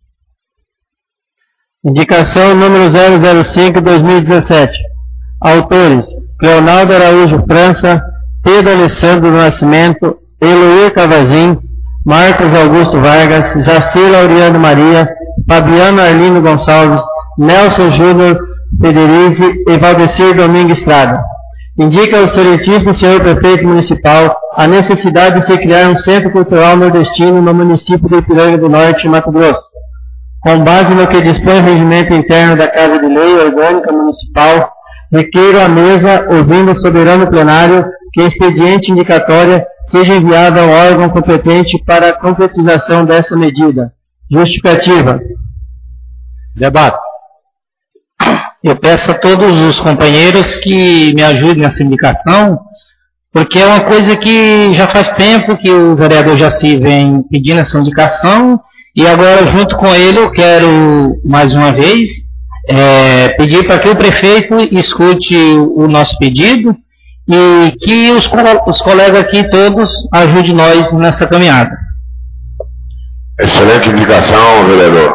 Indicação número 005/2017. Autores: Leonardo Araújo França, Pedro Alessandro do Nascimento, Eloir Cavazin, Marcos Augusto Vargas, Jacir Lauriane Maria, Fabiano Arlindo Gonçalves, Nelson Júnior Federizi e Valdecir Domingo Estrada. Indica ao excelentíssimo senhor prefeito municipal a necessidade de se criar um centro cultural nordestino no município de Ipiranga do Norte, Mato Grosso, com base no que dispõe o regimento interno da Casa de Lei Orgânica Municipal, requeiro à mesa, ouvindo o soberano plenário, que a expediente indicatória seja enviada ao órgão competente para a concretização dessa medida. Justificativa. Debate. Eu peço a todos os companheiros que me ajudem nessa indicação, porque é uma coisa que já faz tempo que o vereador Jaci vem pedindo essa indicação, e agora junto com ele eu quero, mais uma vez, pedir para que o prefeito escute o nosso pedido e que os colegas aqui todos ajudem nós nessa caminhada. Excelente indicação, vereador.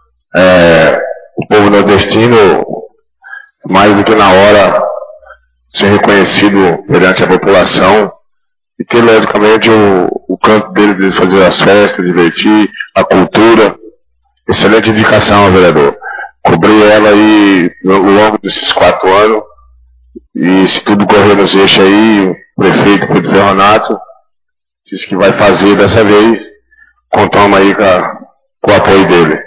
O povo nordestino, mais do que na hora, ser reconhecido perante a população e ter, logicamente, o canto deles de fazer as festas, divertir, a cultura. Excelente indicação, vereador. Cobri ela aí ao longo desses 4 anos e, se tudo correr nos eixos aí, o prefeito Pedro Ferronato disse que vai fazer dessa vez. Contamos aí com o apoio dele.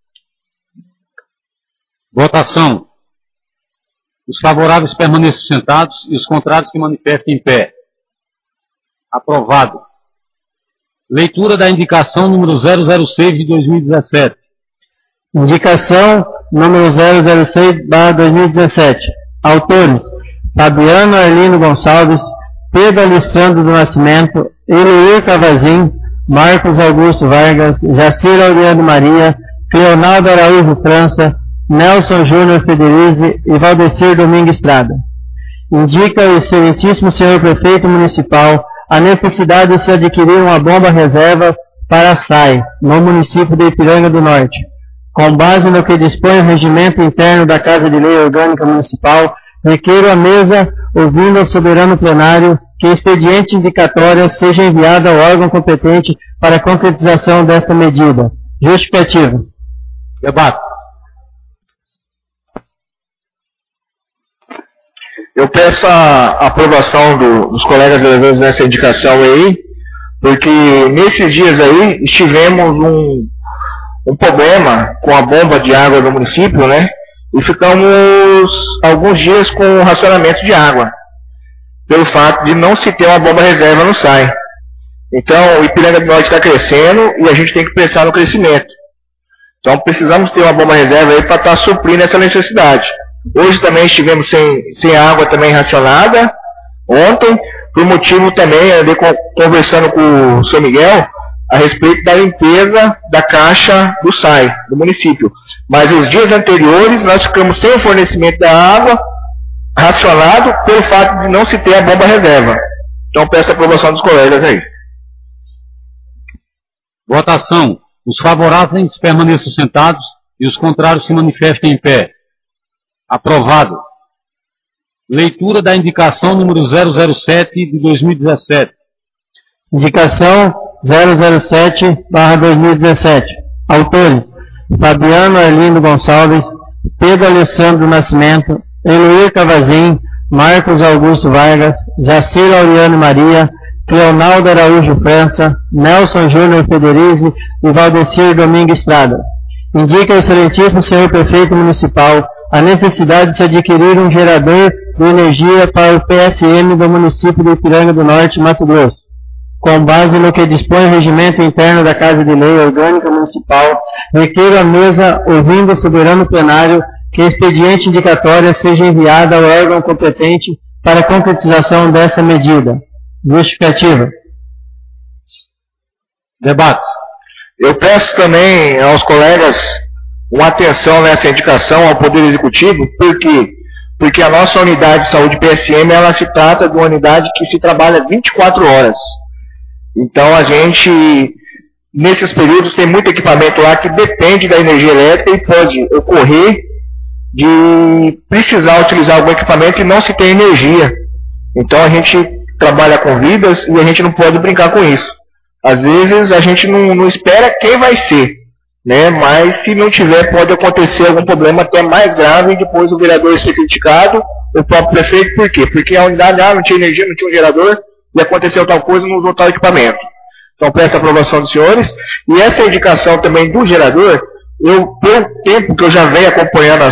Votação. Os favoráveis permaneçam sentados e os contrários se manifestem em pé. Aprovado. Leitura da indicação número 006 de 2017. Indicação número 006/2017. Autores: Fabiano Arlindo Gonçalves, Pedro Alessandro do Nascimento, Eloir Cavazin, Marcos Augusto Vargas, Jacir Lauriane Maria, Leonardo Araújo França, Nelson Júnior Federizi e Valdecir Domingo Estrada. Indica ao excelentíssimo senhor prefeito municipal a necessidade de se adquirir uma bomba reserva para a SAI, no município de Ipiranga do Norte, com base no que dispõe o regimento interno da Casa de Lei Orgânica Municipal, requeiro à mesa, ouvindo ao soberano plenário, que a expediente indicatória seja enviada ao órgão competente para a concretização desta medida. Justificativa. Debate. Eu peço a aprovação dos colegas vereadores nessa indicação aí, porque nesses dias aí estivemos um problema com a bomba de água do município, né? E ficamos alguns dias com racionamento de água, pelo fato de não se ter uma bomba reserva no SAI. Então, o Ipiranga do Norte está crescendo e a gente tem que pensar no crescimento. Então, precisamos ter uma bomba reserva aí para estar suprindo essa necessidade. Hoje também estivemos sem água também racionada, ontem, por motivo também, andei conversando com o São Miguel, a respeito da limpeza da caixa do SAI, do município. Mas os dias anteriores nós ficamos sem o fornecimento da água, racionado pelo fato de não se ter a bomba reserva. Então peço a aprovação dos colegas aí. Votação. Os favoráveis permaneçam sentados e os contrários se manifestem em pé. Aprovado. Leitura da indicação número 007 de 2017. Indicação 007/2017. Autores: Fabiano Arlindo Gonçalves, Pedro Alessandro Nascimento, Eloir Cavazin, Marcos Augusto Vargas, Jacir Laureano Maria, Leonardo Araújo França, Nelson Júnior Federizi e Valdecir Domingues Estradas. Indica ao excelentíssimo senhor prefeito municipal a necessidade de se adquirir um gerador de energia para o PSM do município de Ipiranga do Norte, Mato Grosso, com base no que dispõe o regimento interno da Casa de Lei Orgânica Municipal, requer a mesa, ouvindo o soberano plenário, que a expediente indicatória seja enviada ao órgão competente para a concretização dessa medida. Justificativa. Debates. Eu peço também aos colegas uma atenção nessa indicação ao Poder Executivo. Por quê? Porque a nossa unidade de saúde PSM, ela se trata de uma unidade que se trabalha 24 horas. Então a gente, nesses períodos, tem muito equipamento lá que depende da energia elétrica e pode ocorrer de precisar utilizar algum equipamento e não se tem energia. Então a gente trabalha com vidas e a gente não pode brincar com isso. Às vezes a gente não espera quem vai ser, né? Mas se não tiver, pode acontecer algum problema até mais grave e depois o vereador ser criticado, o próprio prefeito. Por quê? Porque a unidade não tinha energia, não tinha um gerador e aconteceu tal coisa, não usou tal equipamento. Então peço a aprovação dos senhores. E essa indicação também do gerador, pelo tempo que eu já venho acompanhando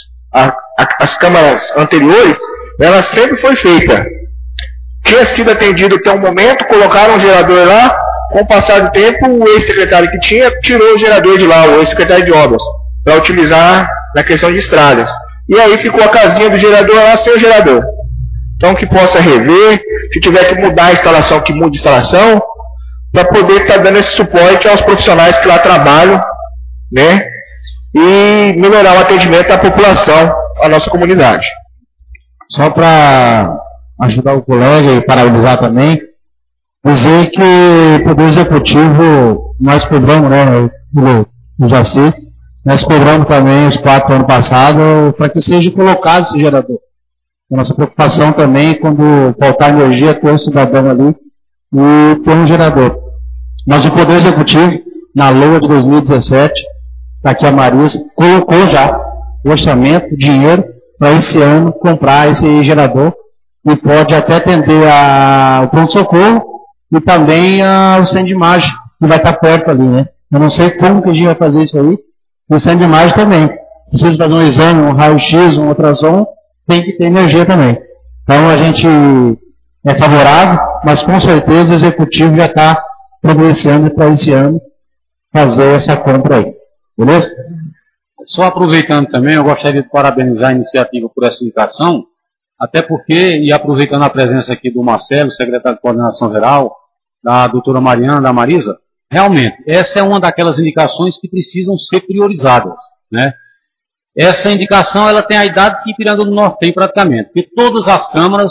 as câmaras anteriores, ela sempre foi feita. Tinha sido atendido até um momento, colocaram um gerador lá, com o passar do tempo, o ex-secretário que tinha tirou o gerador de lá, o ex-secretário de obras, para utilizar na questão de estradas. E aí ficou a casinha do gerador lá sem o gerador. Então que possa rever, se tiver que mudar a instalação, que mude a instalação, para poder estar dando esse suporte aos profissionais que lá trabalham, né? E melhorar o atendimento à população, à nossa comunidade. Só para ajudar o colega e parabenizar também, dizer que o Poder Executivo, nós cobramos, né, no Jaci, nós cobramos também os 4 anos passados para que seja colocado esse gerador. A nossa preocupação também, quando faltar energia, ter um cidadão ali e ter um gerador. Mas o Poder Executivo, na LOA de 2017, aqui a Marisa, colocou já o orçamento, dinheiro, para esse ano comprar esse gerador e pode até atender o pronto-socorro e também o centro de imagem, que vai estar perto ali, né? Eu não sei como que a gente vai fazer isso aí. O centro de imagem também. Precisa fazer um exame, um raio-x, um ultrassom, tem que ter energia também. Então a gente é favorável, mas com certeza o Executivo já está providenciando para esse ano fazer essa compra aí. Beleza? Só aproveitando também, eu gostaria de parabenizar a iniciativa por essa indicação, até porque, e aproveitando a presença aqui do Marcelo, secretário de Coordenação Geral, da doutora Mariana, da Marisa, realmente, essa é uma daquelas indicações que precisam ser priorizadas, né? Essa indicação, ela tem a idade que Ipiranga do Norte tem praticamente, porque todas as câmaras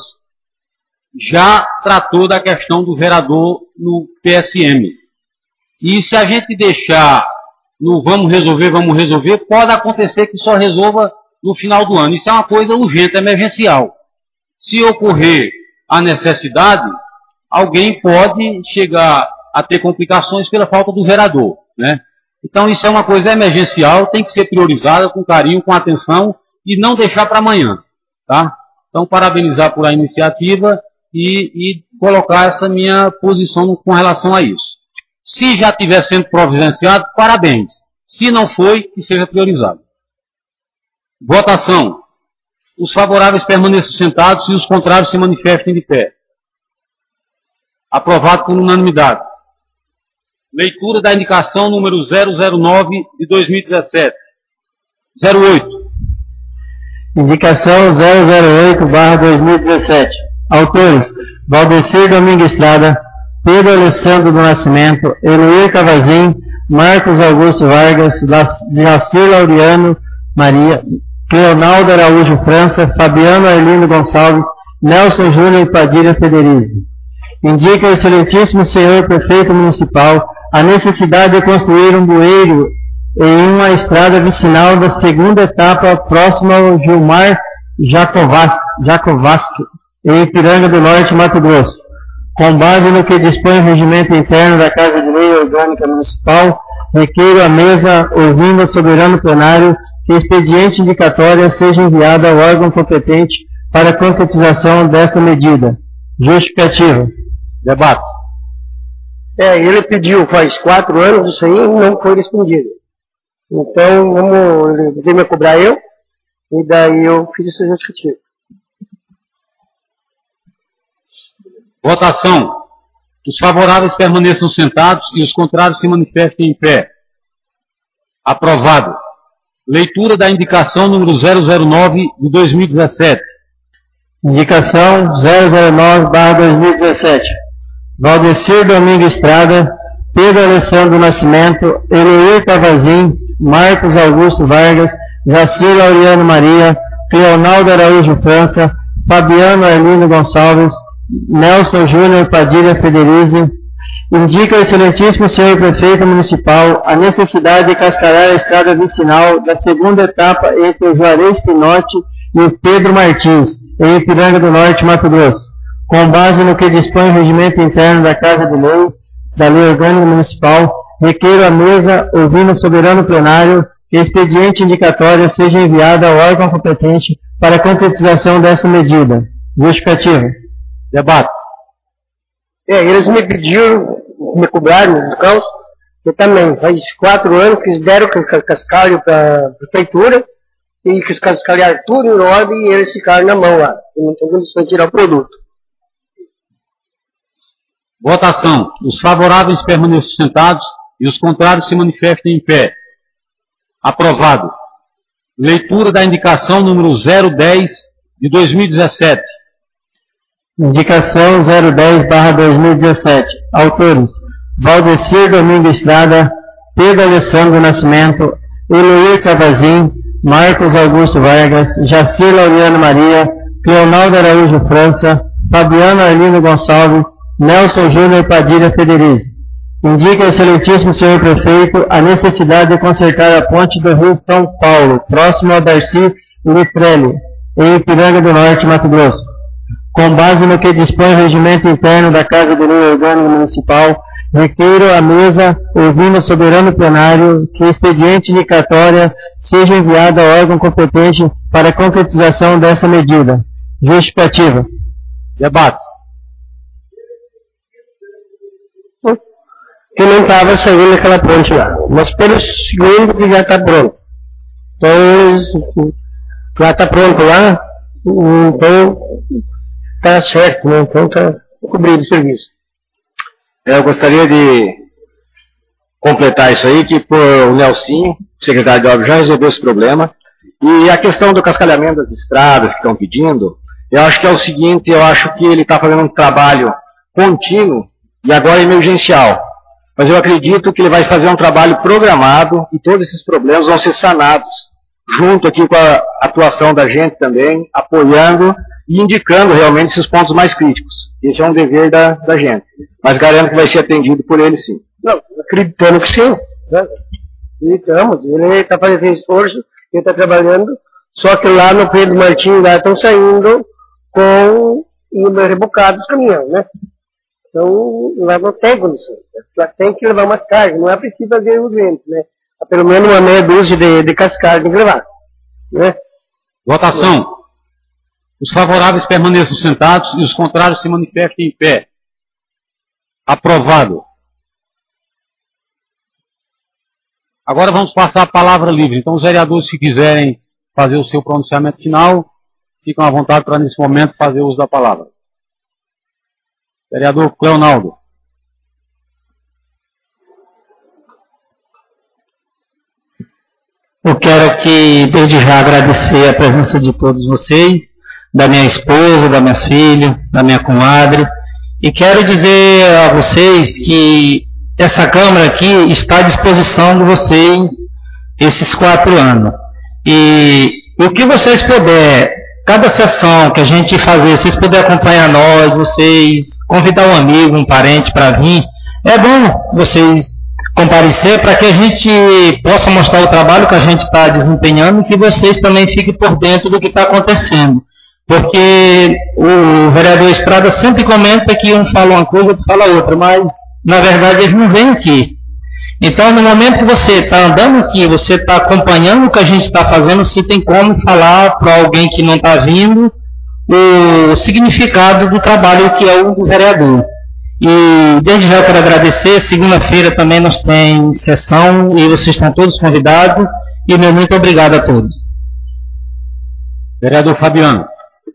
já tratou da questão do vereador no PSM. E se a gente deixar no vamos resolver, pode acontecer que só resolva no final do ano. Isso é uma coisa urgente, emergencial. Se ocorrer a necessidade, alguém pode chegar a ter complicações pela falta do vereador, né? Então isso é uma coisa emergencial, tem que ser priorizada com carinho, com atenção e não deixar para amanhã, tá? Então parabenizar por a iniciativa e colocar essa minha posição com relação a isso. Se já estiver sendo providenciado, parabéns. Se não foi, que seja priorizado. Votação. Os favoráveis permaneçam sentados e os contrários se manifestem de pé. Aprovado por unanimidade. Leitura da indicação número 009 de 2017. 08. Indicação 008/2017. Autores: Valdecir Domingues Estrada, Pedro Alessandro do Nascimento, Eloir Cavazin, Marcos Augusto Vargas, Jacir Laureano Maria, Cleonaldo Araújo França, Fabiano Arlindo Gonçalves, Nelson Júnior Padilha Federizi. Indica o excelentíssimo senhor prefeito municipal a necessidade de construir um bueiro em uma estrada vicinal da segunda etapa próxima ao Gilmar Jacovasque, em Ipiranga do Norte, Mato Grosso. Com base no que dispõe o regimento interno da Casa de Lei Orgânica Municipal, requeiro à mesa, ouvindo o soberano plenário, que expediente indicatória seja enviado ao órgão competente para a concretização dessa medida. Justificativa. Debate. Ele pediu faz 4 anos isso aí e não foi respondido. Então, ele veio me cobrar eu, e daí eu fiz essa justificativa. Votação. Os favoráveis permaneçam sentados e os contrários se manifestem em pé. Aprovado. Leitura da indicação número 009 de 2017. Indicação 009/2017. Valdecir Domingues Estrada, Pedro Alessandro Nascimento, Eloir Cavazin, Marcos Augusto Vargas, Jacir Laureano Maria, Cleonaldo Araújo França, Fabiano Arlindo Gonçalves, Nelson Júnior Padilha Federizi. Indica o excelentíssimo senhor prefeito municipal a necessidade de cascarar a estrada vicinal da segunda etapa entre o Juarez Pinotti e o Pedro Martins, em Ipiranga do Norte, Mato Grosso. Com base no que dispõe o regimento interno da Casa de Lei, da Lei Orgânica Municipal, requeiro à mesa, ouvindo o soberano plenário, que expediente indicatória seja enviada ao órgão competente para a concretização dessa medida. Justificativa. Debate. Eles me pediram, me cobraram do caos, eu também, faz 4 anos que eles deram cascalho para a prefeitura, e que eles cascalharam tudo em ordem e eles ficaram na mão lá, e não tem condições de tirar o produto. Votação. Os favoráveis permaneçam sentados e os contrários se manifestem em pé. Aprovado. Leitura da indicação número 010 de 2017. Indicação 010/2017. Autores: Valdecir Domingues Estrada, Pedro Alessandro Nascimento, Eloir Cavazin, Marcos Augusto Vargas, Jacir Laureano Maria, Cleonaldo Araújo França, Fabiano Arlindo Gonçalves, Nelson Júnior Padilha Federizi. Indica o excelentíssimo senhor prefeito a necessidade de consertar a ponte do Rio São Paulo, próximo ao Darcy Litrelli, em Ipiranga do Norte, Mato Grosso. Com base no que dispõe o regimento interno da Casa de Lei Orgânica Municipal, requeiro à mesa, ouvindo o soberano plenário, que expediente indicatória seja enviada ao órgão competente para a concretização dessa medida. Justificativa. Debate. Que não estava saindo aquela ponte lá, mas pelo segundo que já está pronto. Então, já está pronto lá, então está certo, né? Então está cobrido o serviço. Eu gostaria de completar isso aí, que o Nelsinho, secretário de Obras, já resolveu esse problema. E a questão do cascalhamento das estradas que estão pedindo, eu acho que é o seguinte, eu acho que ele está fazendo um trabalho contínuo e agora emergencial. Mas eu acredito que ele vai fazer um trabalho programado e todos esses problemas vão ser sanados, junto aqui com a atuação da gente também, apoiando e indicando realmente esses pontos mais críticos. Esse é um dever da gente. Mas garanto que vai ser atendido por ele sim. Não, acreditando que sim. Né? Acreditamos, ele está fazendo esforço, ele está trabalhando, só que lá no Pedro Martins lá estão saindo com rebocados os caminhões, né? Então, lá não tem condição. Lá tem que levar umas cargas. Não é preciso fazer os ventos, né? Pelo menos uma meia dúzia de cascalho tem que levar. Né? Votação. Os favoráveis permaneçam sentados e os contrários se manifestem em pé. Aprovado. Agora vamos passar a palavra livre. Então, os vereadores que quiserem fazer o seu pronunciamento final, ficam à vontade para, nesse momento, fazer uso da palavra. Vereador Cleonaldo. Eu quero aqui, desde já, agradecer a presença de todos vocês, da minha esposa, das minhas filhas, da minha comadre, E quero dizer a vocês que essa Câmara aqui está à disposição de vocês esses 4 anos. E o que vocês puderem, cada sessão que a gente fazer, vocês puderem acompanhar nós, vocês convidar um amigo, um parente para vir, é bom vocês comparecer para que a gente possa mostrar o trabalho que a gente está desempenhando e que vocês também fiquem por dentro do que está acontecendo. Porque o vereador Estrada sempre comenta que um fala uma coisa, outro fala outra, mas na verdade eles não vêm aqui. Então, no momento que você está andando aqui, você está acompanhando o que a gente está fazendo, você tem como falar para alguém que não está vindo o significado do trabalho que é o do vereador. E desde já eu quero agradecer. Segunda-feira também nós temos sessão e vocês estão todos convidados. E meu muito obrigado a todos. Vereador Fabiano.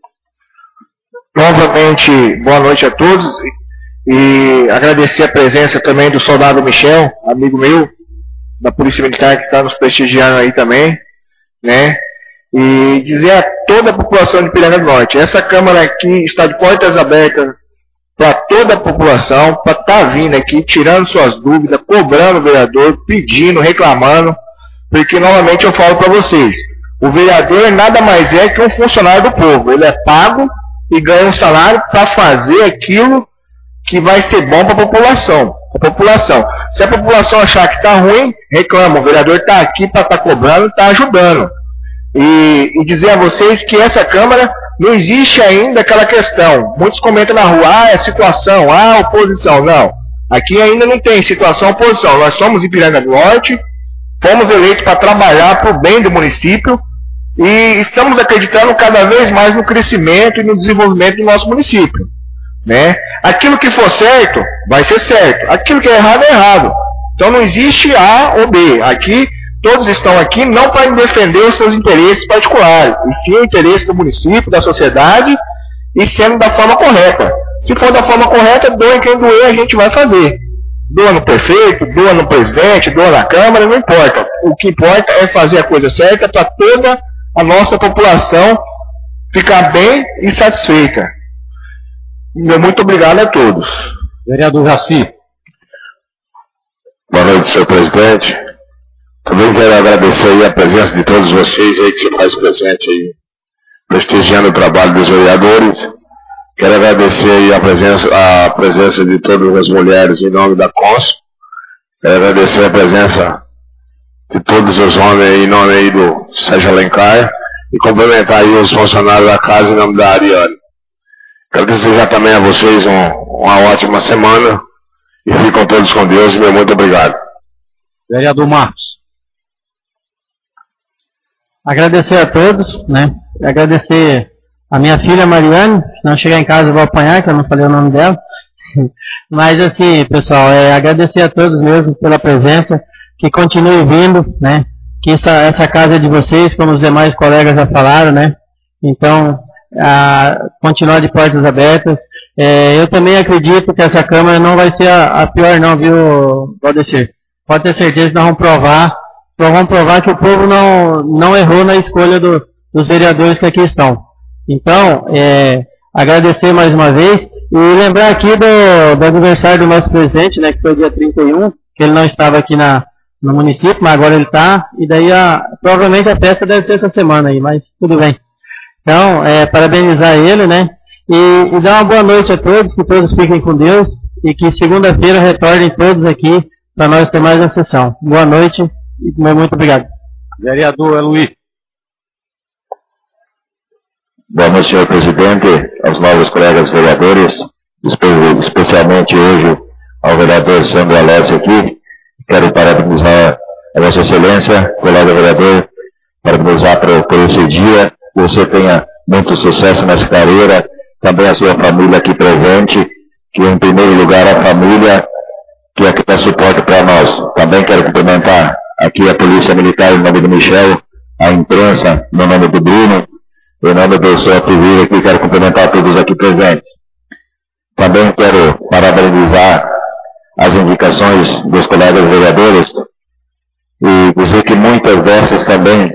Novamente, boa noite a todos. E agradecer a presença também do soldado Michel, amigo meu, da Polícia Militar, que está nos prestigiando aí também, né? E dizer a toda a população de Piranga do Norte, essa Câmara aqui está de portas abertas para toda a população, para estar vindo aqui, tirando suas dúvidas, cobrando o vereador, pedindo, reclamando, porque novamente eu falo para vocês, o vereador nada mais é que um funcionário do povo, ele é pago e ganha um salário para fazer aquilo que vai ser bom para a população. Se a população achar que está ruim, reclama. O vereador está aqui para estar cobrando, está ajudando. E dizer a vocês que essa Câmara não existe ainda aquela questão. Muitos comentam na rua, é situação, oposição. Não. Aqui ainda não tem situação, oposição. Nós somos Ipiranga do Norte, fomos eleitos para trabalhar para o bem do município e estamos acreditando cada vez mais no crescimento e no desenvolvimento do nosso município. Né? Aquilo que for certo, vai ser certo. Aquilo que é errado. Então não existe A ou B. Aqui, todos estão aqui não para defender os seus interesses particulares, e sim o interesse do município, da sociedade, e sendo da forma correta. Se for da forma correta, doa quem doer, a gente vai fazer. Doa no prefeito, doa no presidente, doa na Câmara, não importa. O que importa é fazer a coisa certa para toda a nossa população ficar bem e satisfeita. Meu muito obrigado a todos. Vereador Jaci. Boa noite, senhor presidente. Também quero agradecer aí a presença de todos vocês aí que se faz presente aí, prestigiando o trabalho dos vereadores. Quero agradecer aí a presença de todas as mulheres em nome da CONSO. Quero agradecer a presença de todos os homens aí, em nome aí do Sérgio Alencar, e cumprimentar aí os funcionários da casa em nome da Ariane. Quero desejar também a vocês uma ótima semana e ficam todos com Deus e meu muito obrigado. Vereador Marcos. Agradecer a todos, né? Agradecer a minha filha Mariane, se não chegar em casa eu vou apanhar, que eu não falei o nome dela. Mas assim, pessoal, agradecer a todos mesmo pela presença, que continue vindo, né? Que essa casa é de vocês, como os demais colegas já falaram, né? Então, continuar de portas abertas. Eu também acredito que essa Câmara não vai ser a pior não, viu, Valdecir? Pode ter certeza que nós vamos provar que o povo não errou na escolha dos vereadores que aqui estão. Então, agradecer mais uma vez e lembrar aqui do aniversário do nosso presidente, né, que foi dia 31, que ele não estava aqui no município, mas agora ele está, e daí provavelmente a festa deve ser essa semana aí, mas tudo bem. Então, parabenizar ele, né? E dar uma boa noite a todos, que todos fiquem com Deus e que segunda-feira retornem todos aqui para nós ter mais uma sessão. Boa noite e muito obrigado. Vereador Eloy. Boa noite, senhor presidente, aos novos colegas vereadores, especialmente hoje ao vereador Sandro Alessio aqui. Quero parabenizar a Vossa Excelência, colega vereador, parabenizar por esse dia. Você tenha muito sucesso nessa carreira, também a sua família aqui presente, que em primeiro lugar a família que é que dá suporte para nós. Também quero cumprimentar aqui a Polícia Militar em nome do Michel, a imprensa no nome do Bruno, em nome do seu civil aqui, quero cumprimentar todos aqui presentes. Também quero parabenizar as indicações dos colegas vereadores e dizer que muitas dessas também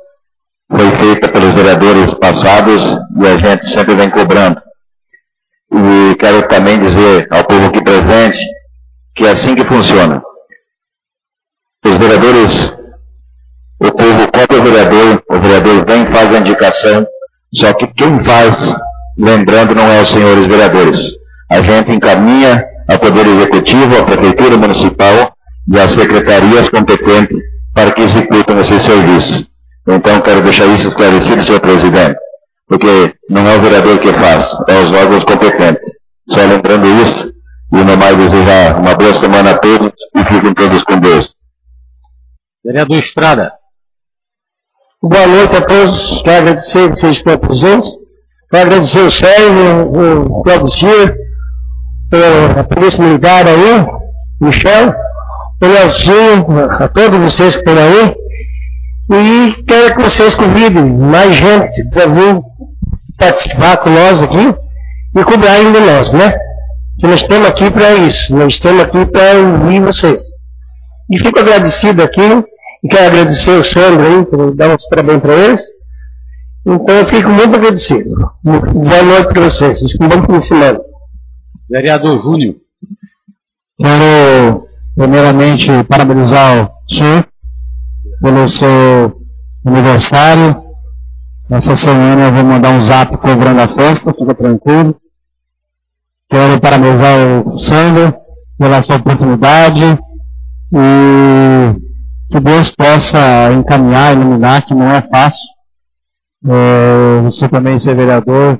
foi feita pelos vereadores passados e a gente sempre vem cobrando. E quero também dizer ao povo aqui presente que é assim que funciona. Os vereadores, o povo cobra o vereador vem e faz a indicação, só que quem faz, lembrando, não é os senhores vereadores. A gente encaminha ao Poder Executivo, à Prefeitura Municipal e às secretarias competentes para que executem esse serviço. Então, quero deixar isso esclarecido, senhor presidente, porque não é o vereador que faz, é os órgãos competentes. Só lembrando isso, e no mais desejar uma boa semana a todos e fiquem todos com Deus. Vereador Estrada. Boa noite a todos. Quero agradecer que vocês estão presentes. Quero agradecer o Sérgio, o Claudio, a Polícia Militar aí, Michel, o Leozinho, a todos vocês que estão aí. E quero que vocês convidem mais gente para vir participar com nós aqui e cobrar ainda nós, né? Que nós estamos aqui para isso, nós estamos aqui para ouvir vocês. E fico agradecido aqui, e quero agradecer o Sandro aí, por dar uns parabéns para eles. Então eu fico muito agradecido. Boa noite para vocês, um bom fim de semana. Vereador Júnior. Quero, primeiramente, parabenizar o senhor pelo seu aniversário. Essa semana eu vou mandar um zap cobrando a festa, fica tranquilo. Quero parabenizar o Sandro pela sua oportunidade e que Deus possa encaminhar, iluminar, que não é fácil. Você também ser vereador.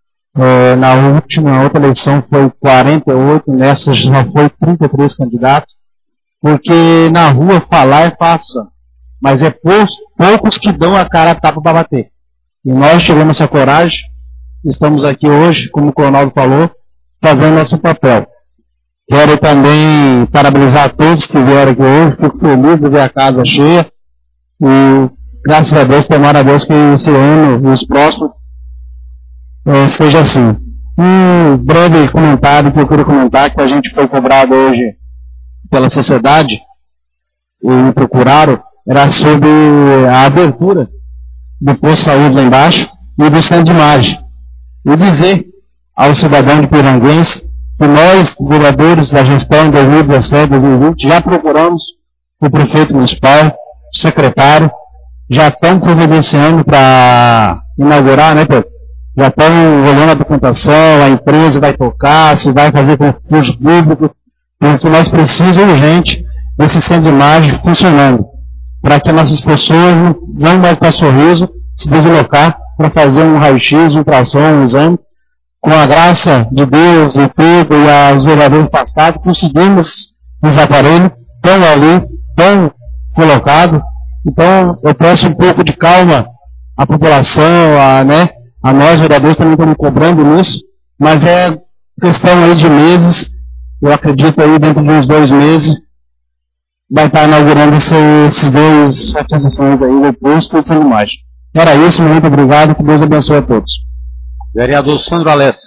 Na outra eleição foi 48, nessa já foi 33 candidatos, porque na rua falar é fácil, mas é poucos que dão a cara a tapa para bater. E nós tivemos essa coragem, estamos aqui hoje, como o Ronaldo falou, fazendo nosso papel. Quero também parabenizar a todos que vieram aqui hoje, fico feliz de ver a casa cheia, e graças a Deus, tomara a Deus que esse ano e os próximos seja assim. Um breve comentário que eu queria comentar, que a gente foi cobrado hoje pela sociedade, e me procuraram, era sobre a abertura do posto de saúde lá embaixo e do centro de imagem. E dizer ao cidadão de Piranguense que nós, vereadores da gestão em 2017, 2020, já procuramos o prefeito municipal, o secretário, já estão providenciando para inaugurar, né, Pedro? Já estão olhando a documentação, a empresa vai tocar, se vai fazer concurso público, porque nós precisamos urgente desse centro de imagem funcionando, para que nossas pessoas não mais para sorriso se deslocar para fazer um raio-x, um ultrassom, um exame. Com a graça de Deus e Pedro e os vereadores passados, conseguimos os aparelhos, estão ali, estão colocados. Então, eu peço um pouco de calma à população, a nós, vereadores, também estamos cobrando nisso, mas é questão aí de meses, eu acredito aí dentro de uns 2 meses, vai estar inaugurando esses dois aquisições aí, do posto e de imagem. Era isso, muito obrigado, que Deus abençoe a todos. Vereador Sandro Alessa.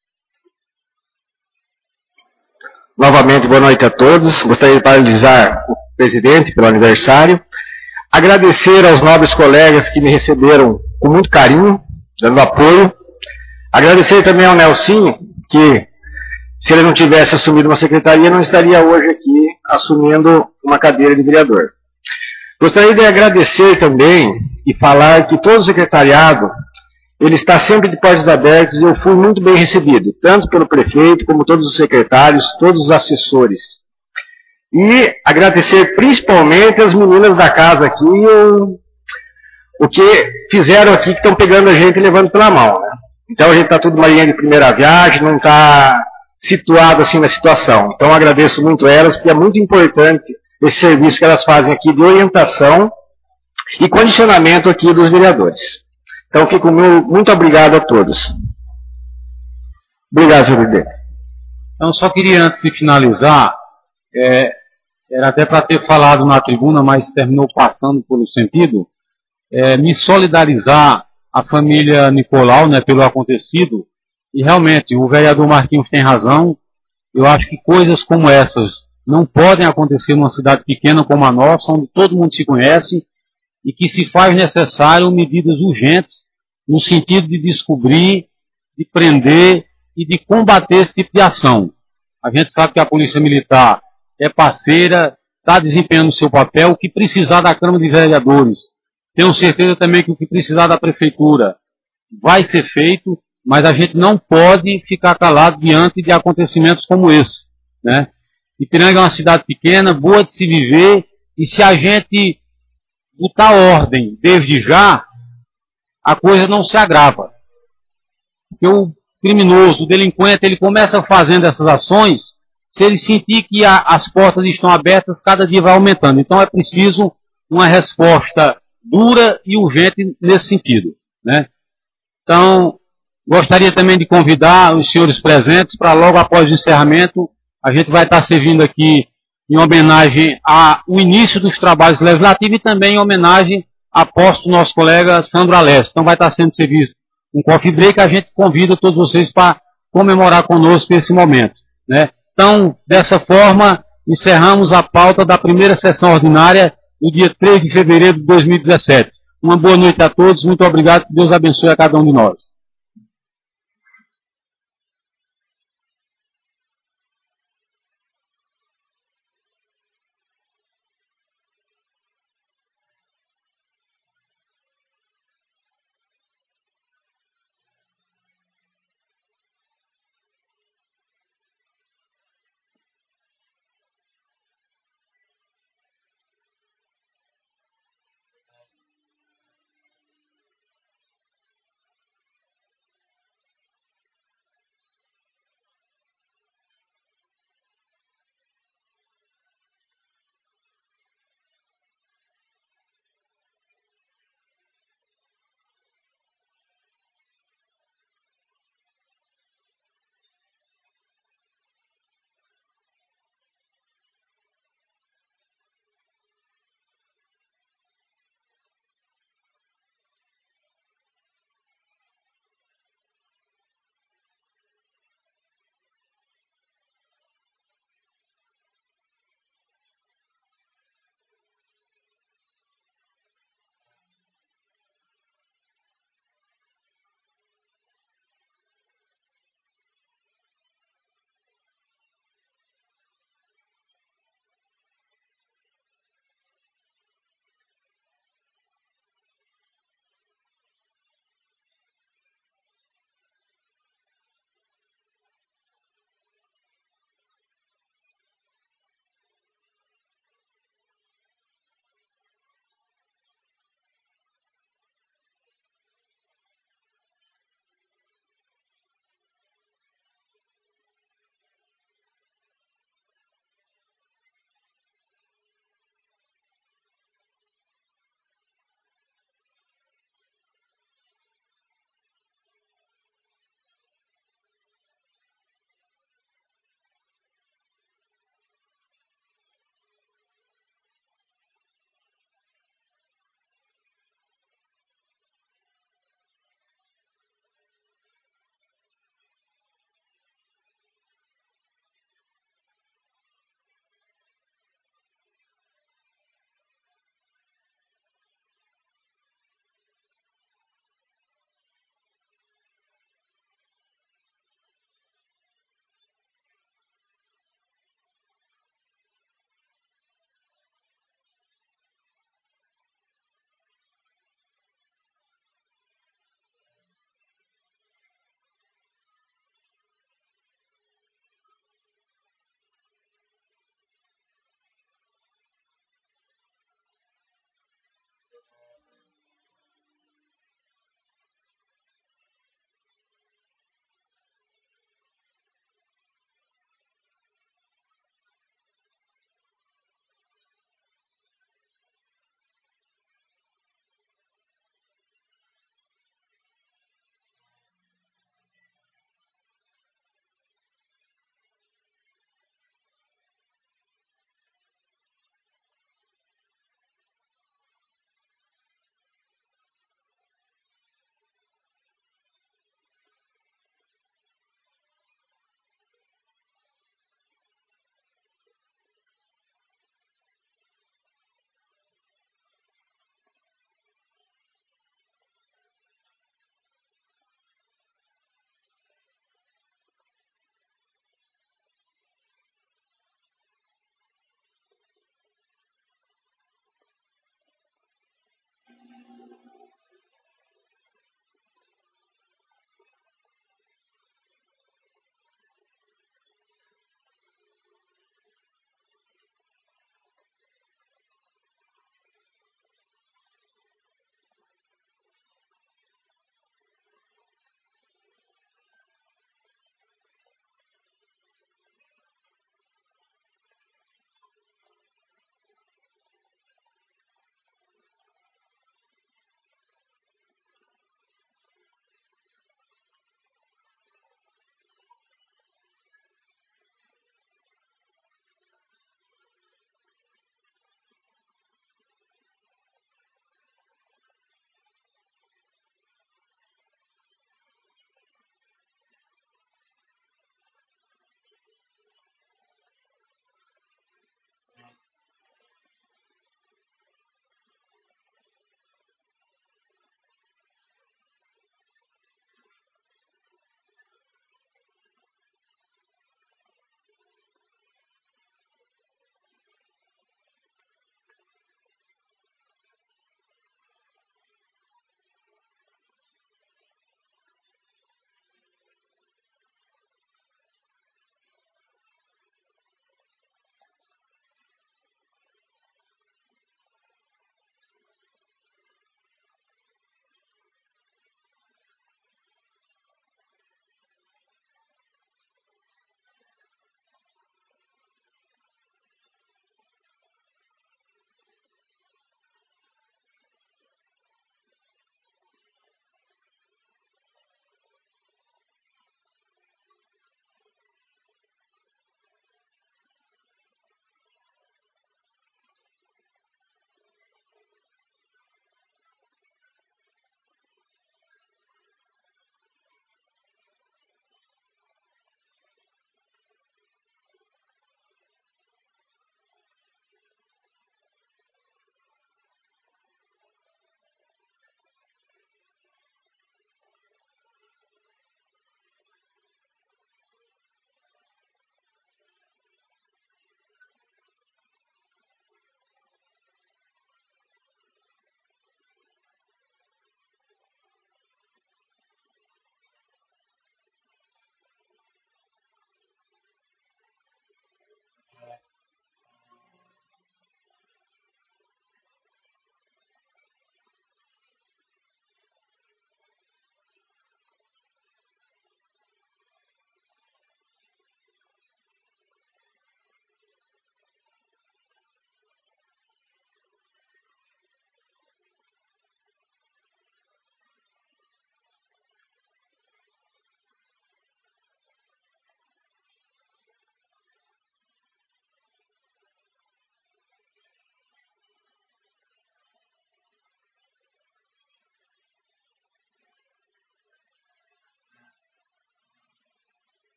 Novamente, boa noite a todos. Gostaria de parabenizar o presidente pelo aniversário. Agradecer aos nobres colegas que me receberam com muito carinho, dando apoio. Agradecer também ao Nelsinho, que se ele não tivesse assumido uma secretaria, não estaria hoje aqui assumindo uma cadeira de vereador. Gostaria de agradecer também e falar que todo o secretariado, ele está sempre de portas abertas e eu fui muito bem recebido, tanto pelo prefeito, como todos os secretários, todos os assessores. E agradecer principalmente as meninas da casa aqui, o que fizeram aqui, que estão pegando a gente e levando pela mão, né? Então a gente está tudo marinha de primeira viagem, não está situado assim na situação. Então agradeço muito elas, porque é muito importante esse serviço que elas fazem aqui de orientação e condicionamento aqui dos vereadores. Então, fico muito obrigado a todos. Obrigado, senhor presidente. Então, só queria, antes de finalizar, era até para ter falado na tribuna, mas terminou passando pelo sentido, me solidarizar a família Nicolau, né, pelo acontecido, e realmente, o vereador Marquinhos tem razão, eu acho que coisas como essas não podem acontecer numa cidade pequena como a nossa, onde todo mundo se conhece, e que se faz necessário medidas urgentes no sentido de descobrir, de prender e de combater esse tipo de ação. A gente sabe que a Polícia Militar é parceira, está desempenhando o seu papel. O que precisar da Câmara de Vereadores, tenho certeza também que o que precisar da Prefeitura vai ser feito, mas a gente não pode ficar calado diante de acontecimentos como esse, né? Ipiranga é uma cidade pequena, boa de se viver, e se a gente botar ordem desde já, a coisa não se agrava. Porque o criminoso, o delinquente, ele começa fazendo essas ações, se ele sentir que as portas estão abertas, cada dia vai aumentando. Então é preciso uma resposta dura e urgente nesse sentido, né? Então, gostaria também de convidar os senhores presentes para logo após o encerramento, a gente vai estar servindo aqui em homenagem ao início dos trabalhos legislativos e também em homenagem à posse do nosso colega Sandro Alessio. Então vai estar sendo servido um coffee break, a gente convida todos vocês para comemorar conosco esse momento, né? Então, dessa forma, encerramos a pauta da primeira sessão ordinária do dia 3 de fevereiro de 2017. Uma boa noite a todos, muito obrigado, que Deus abençoe a cada um de nós.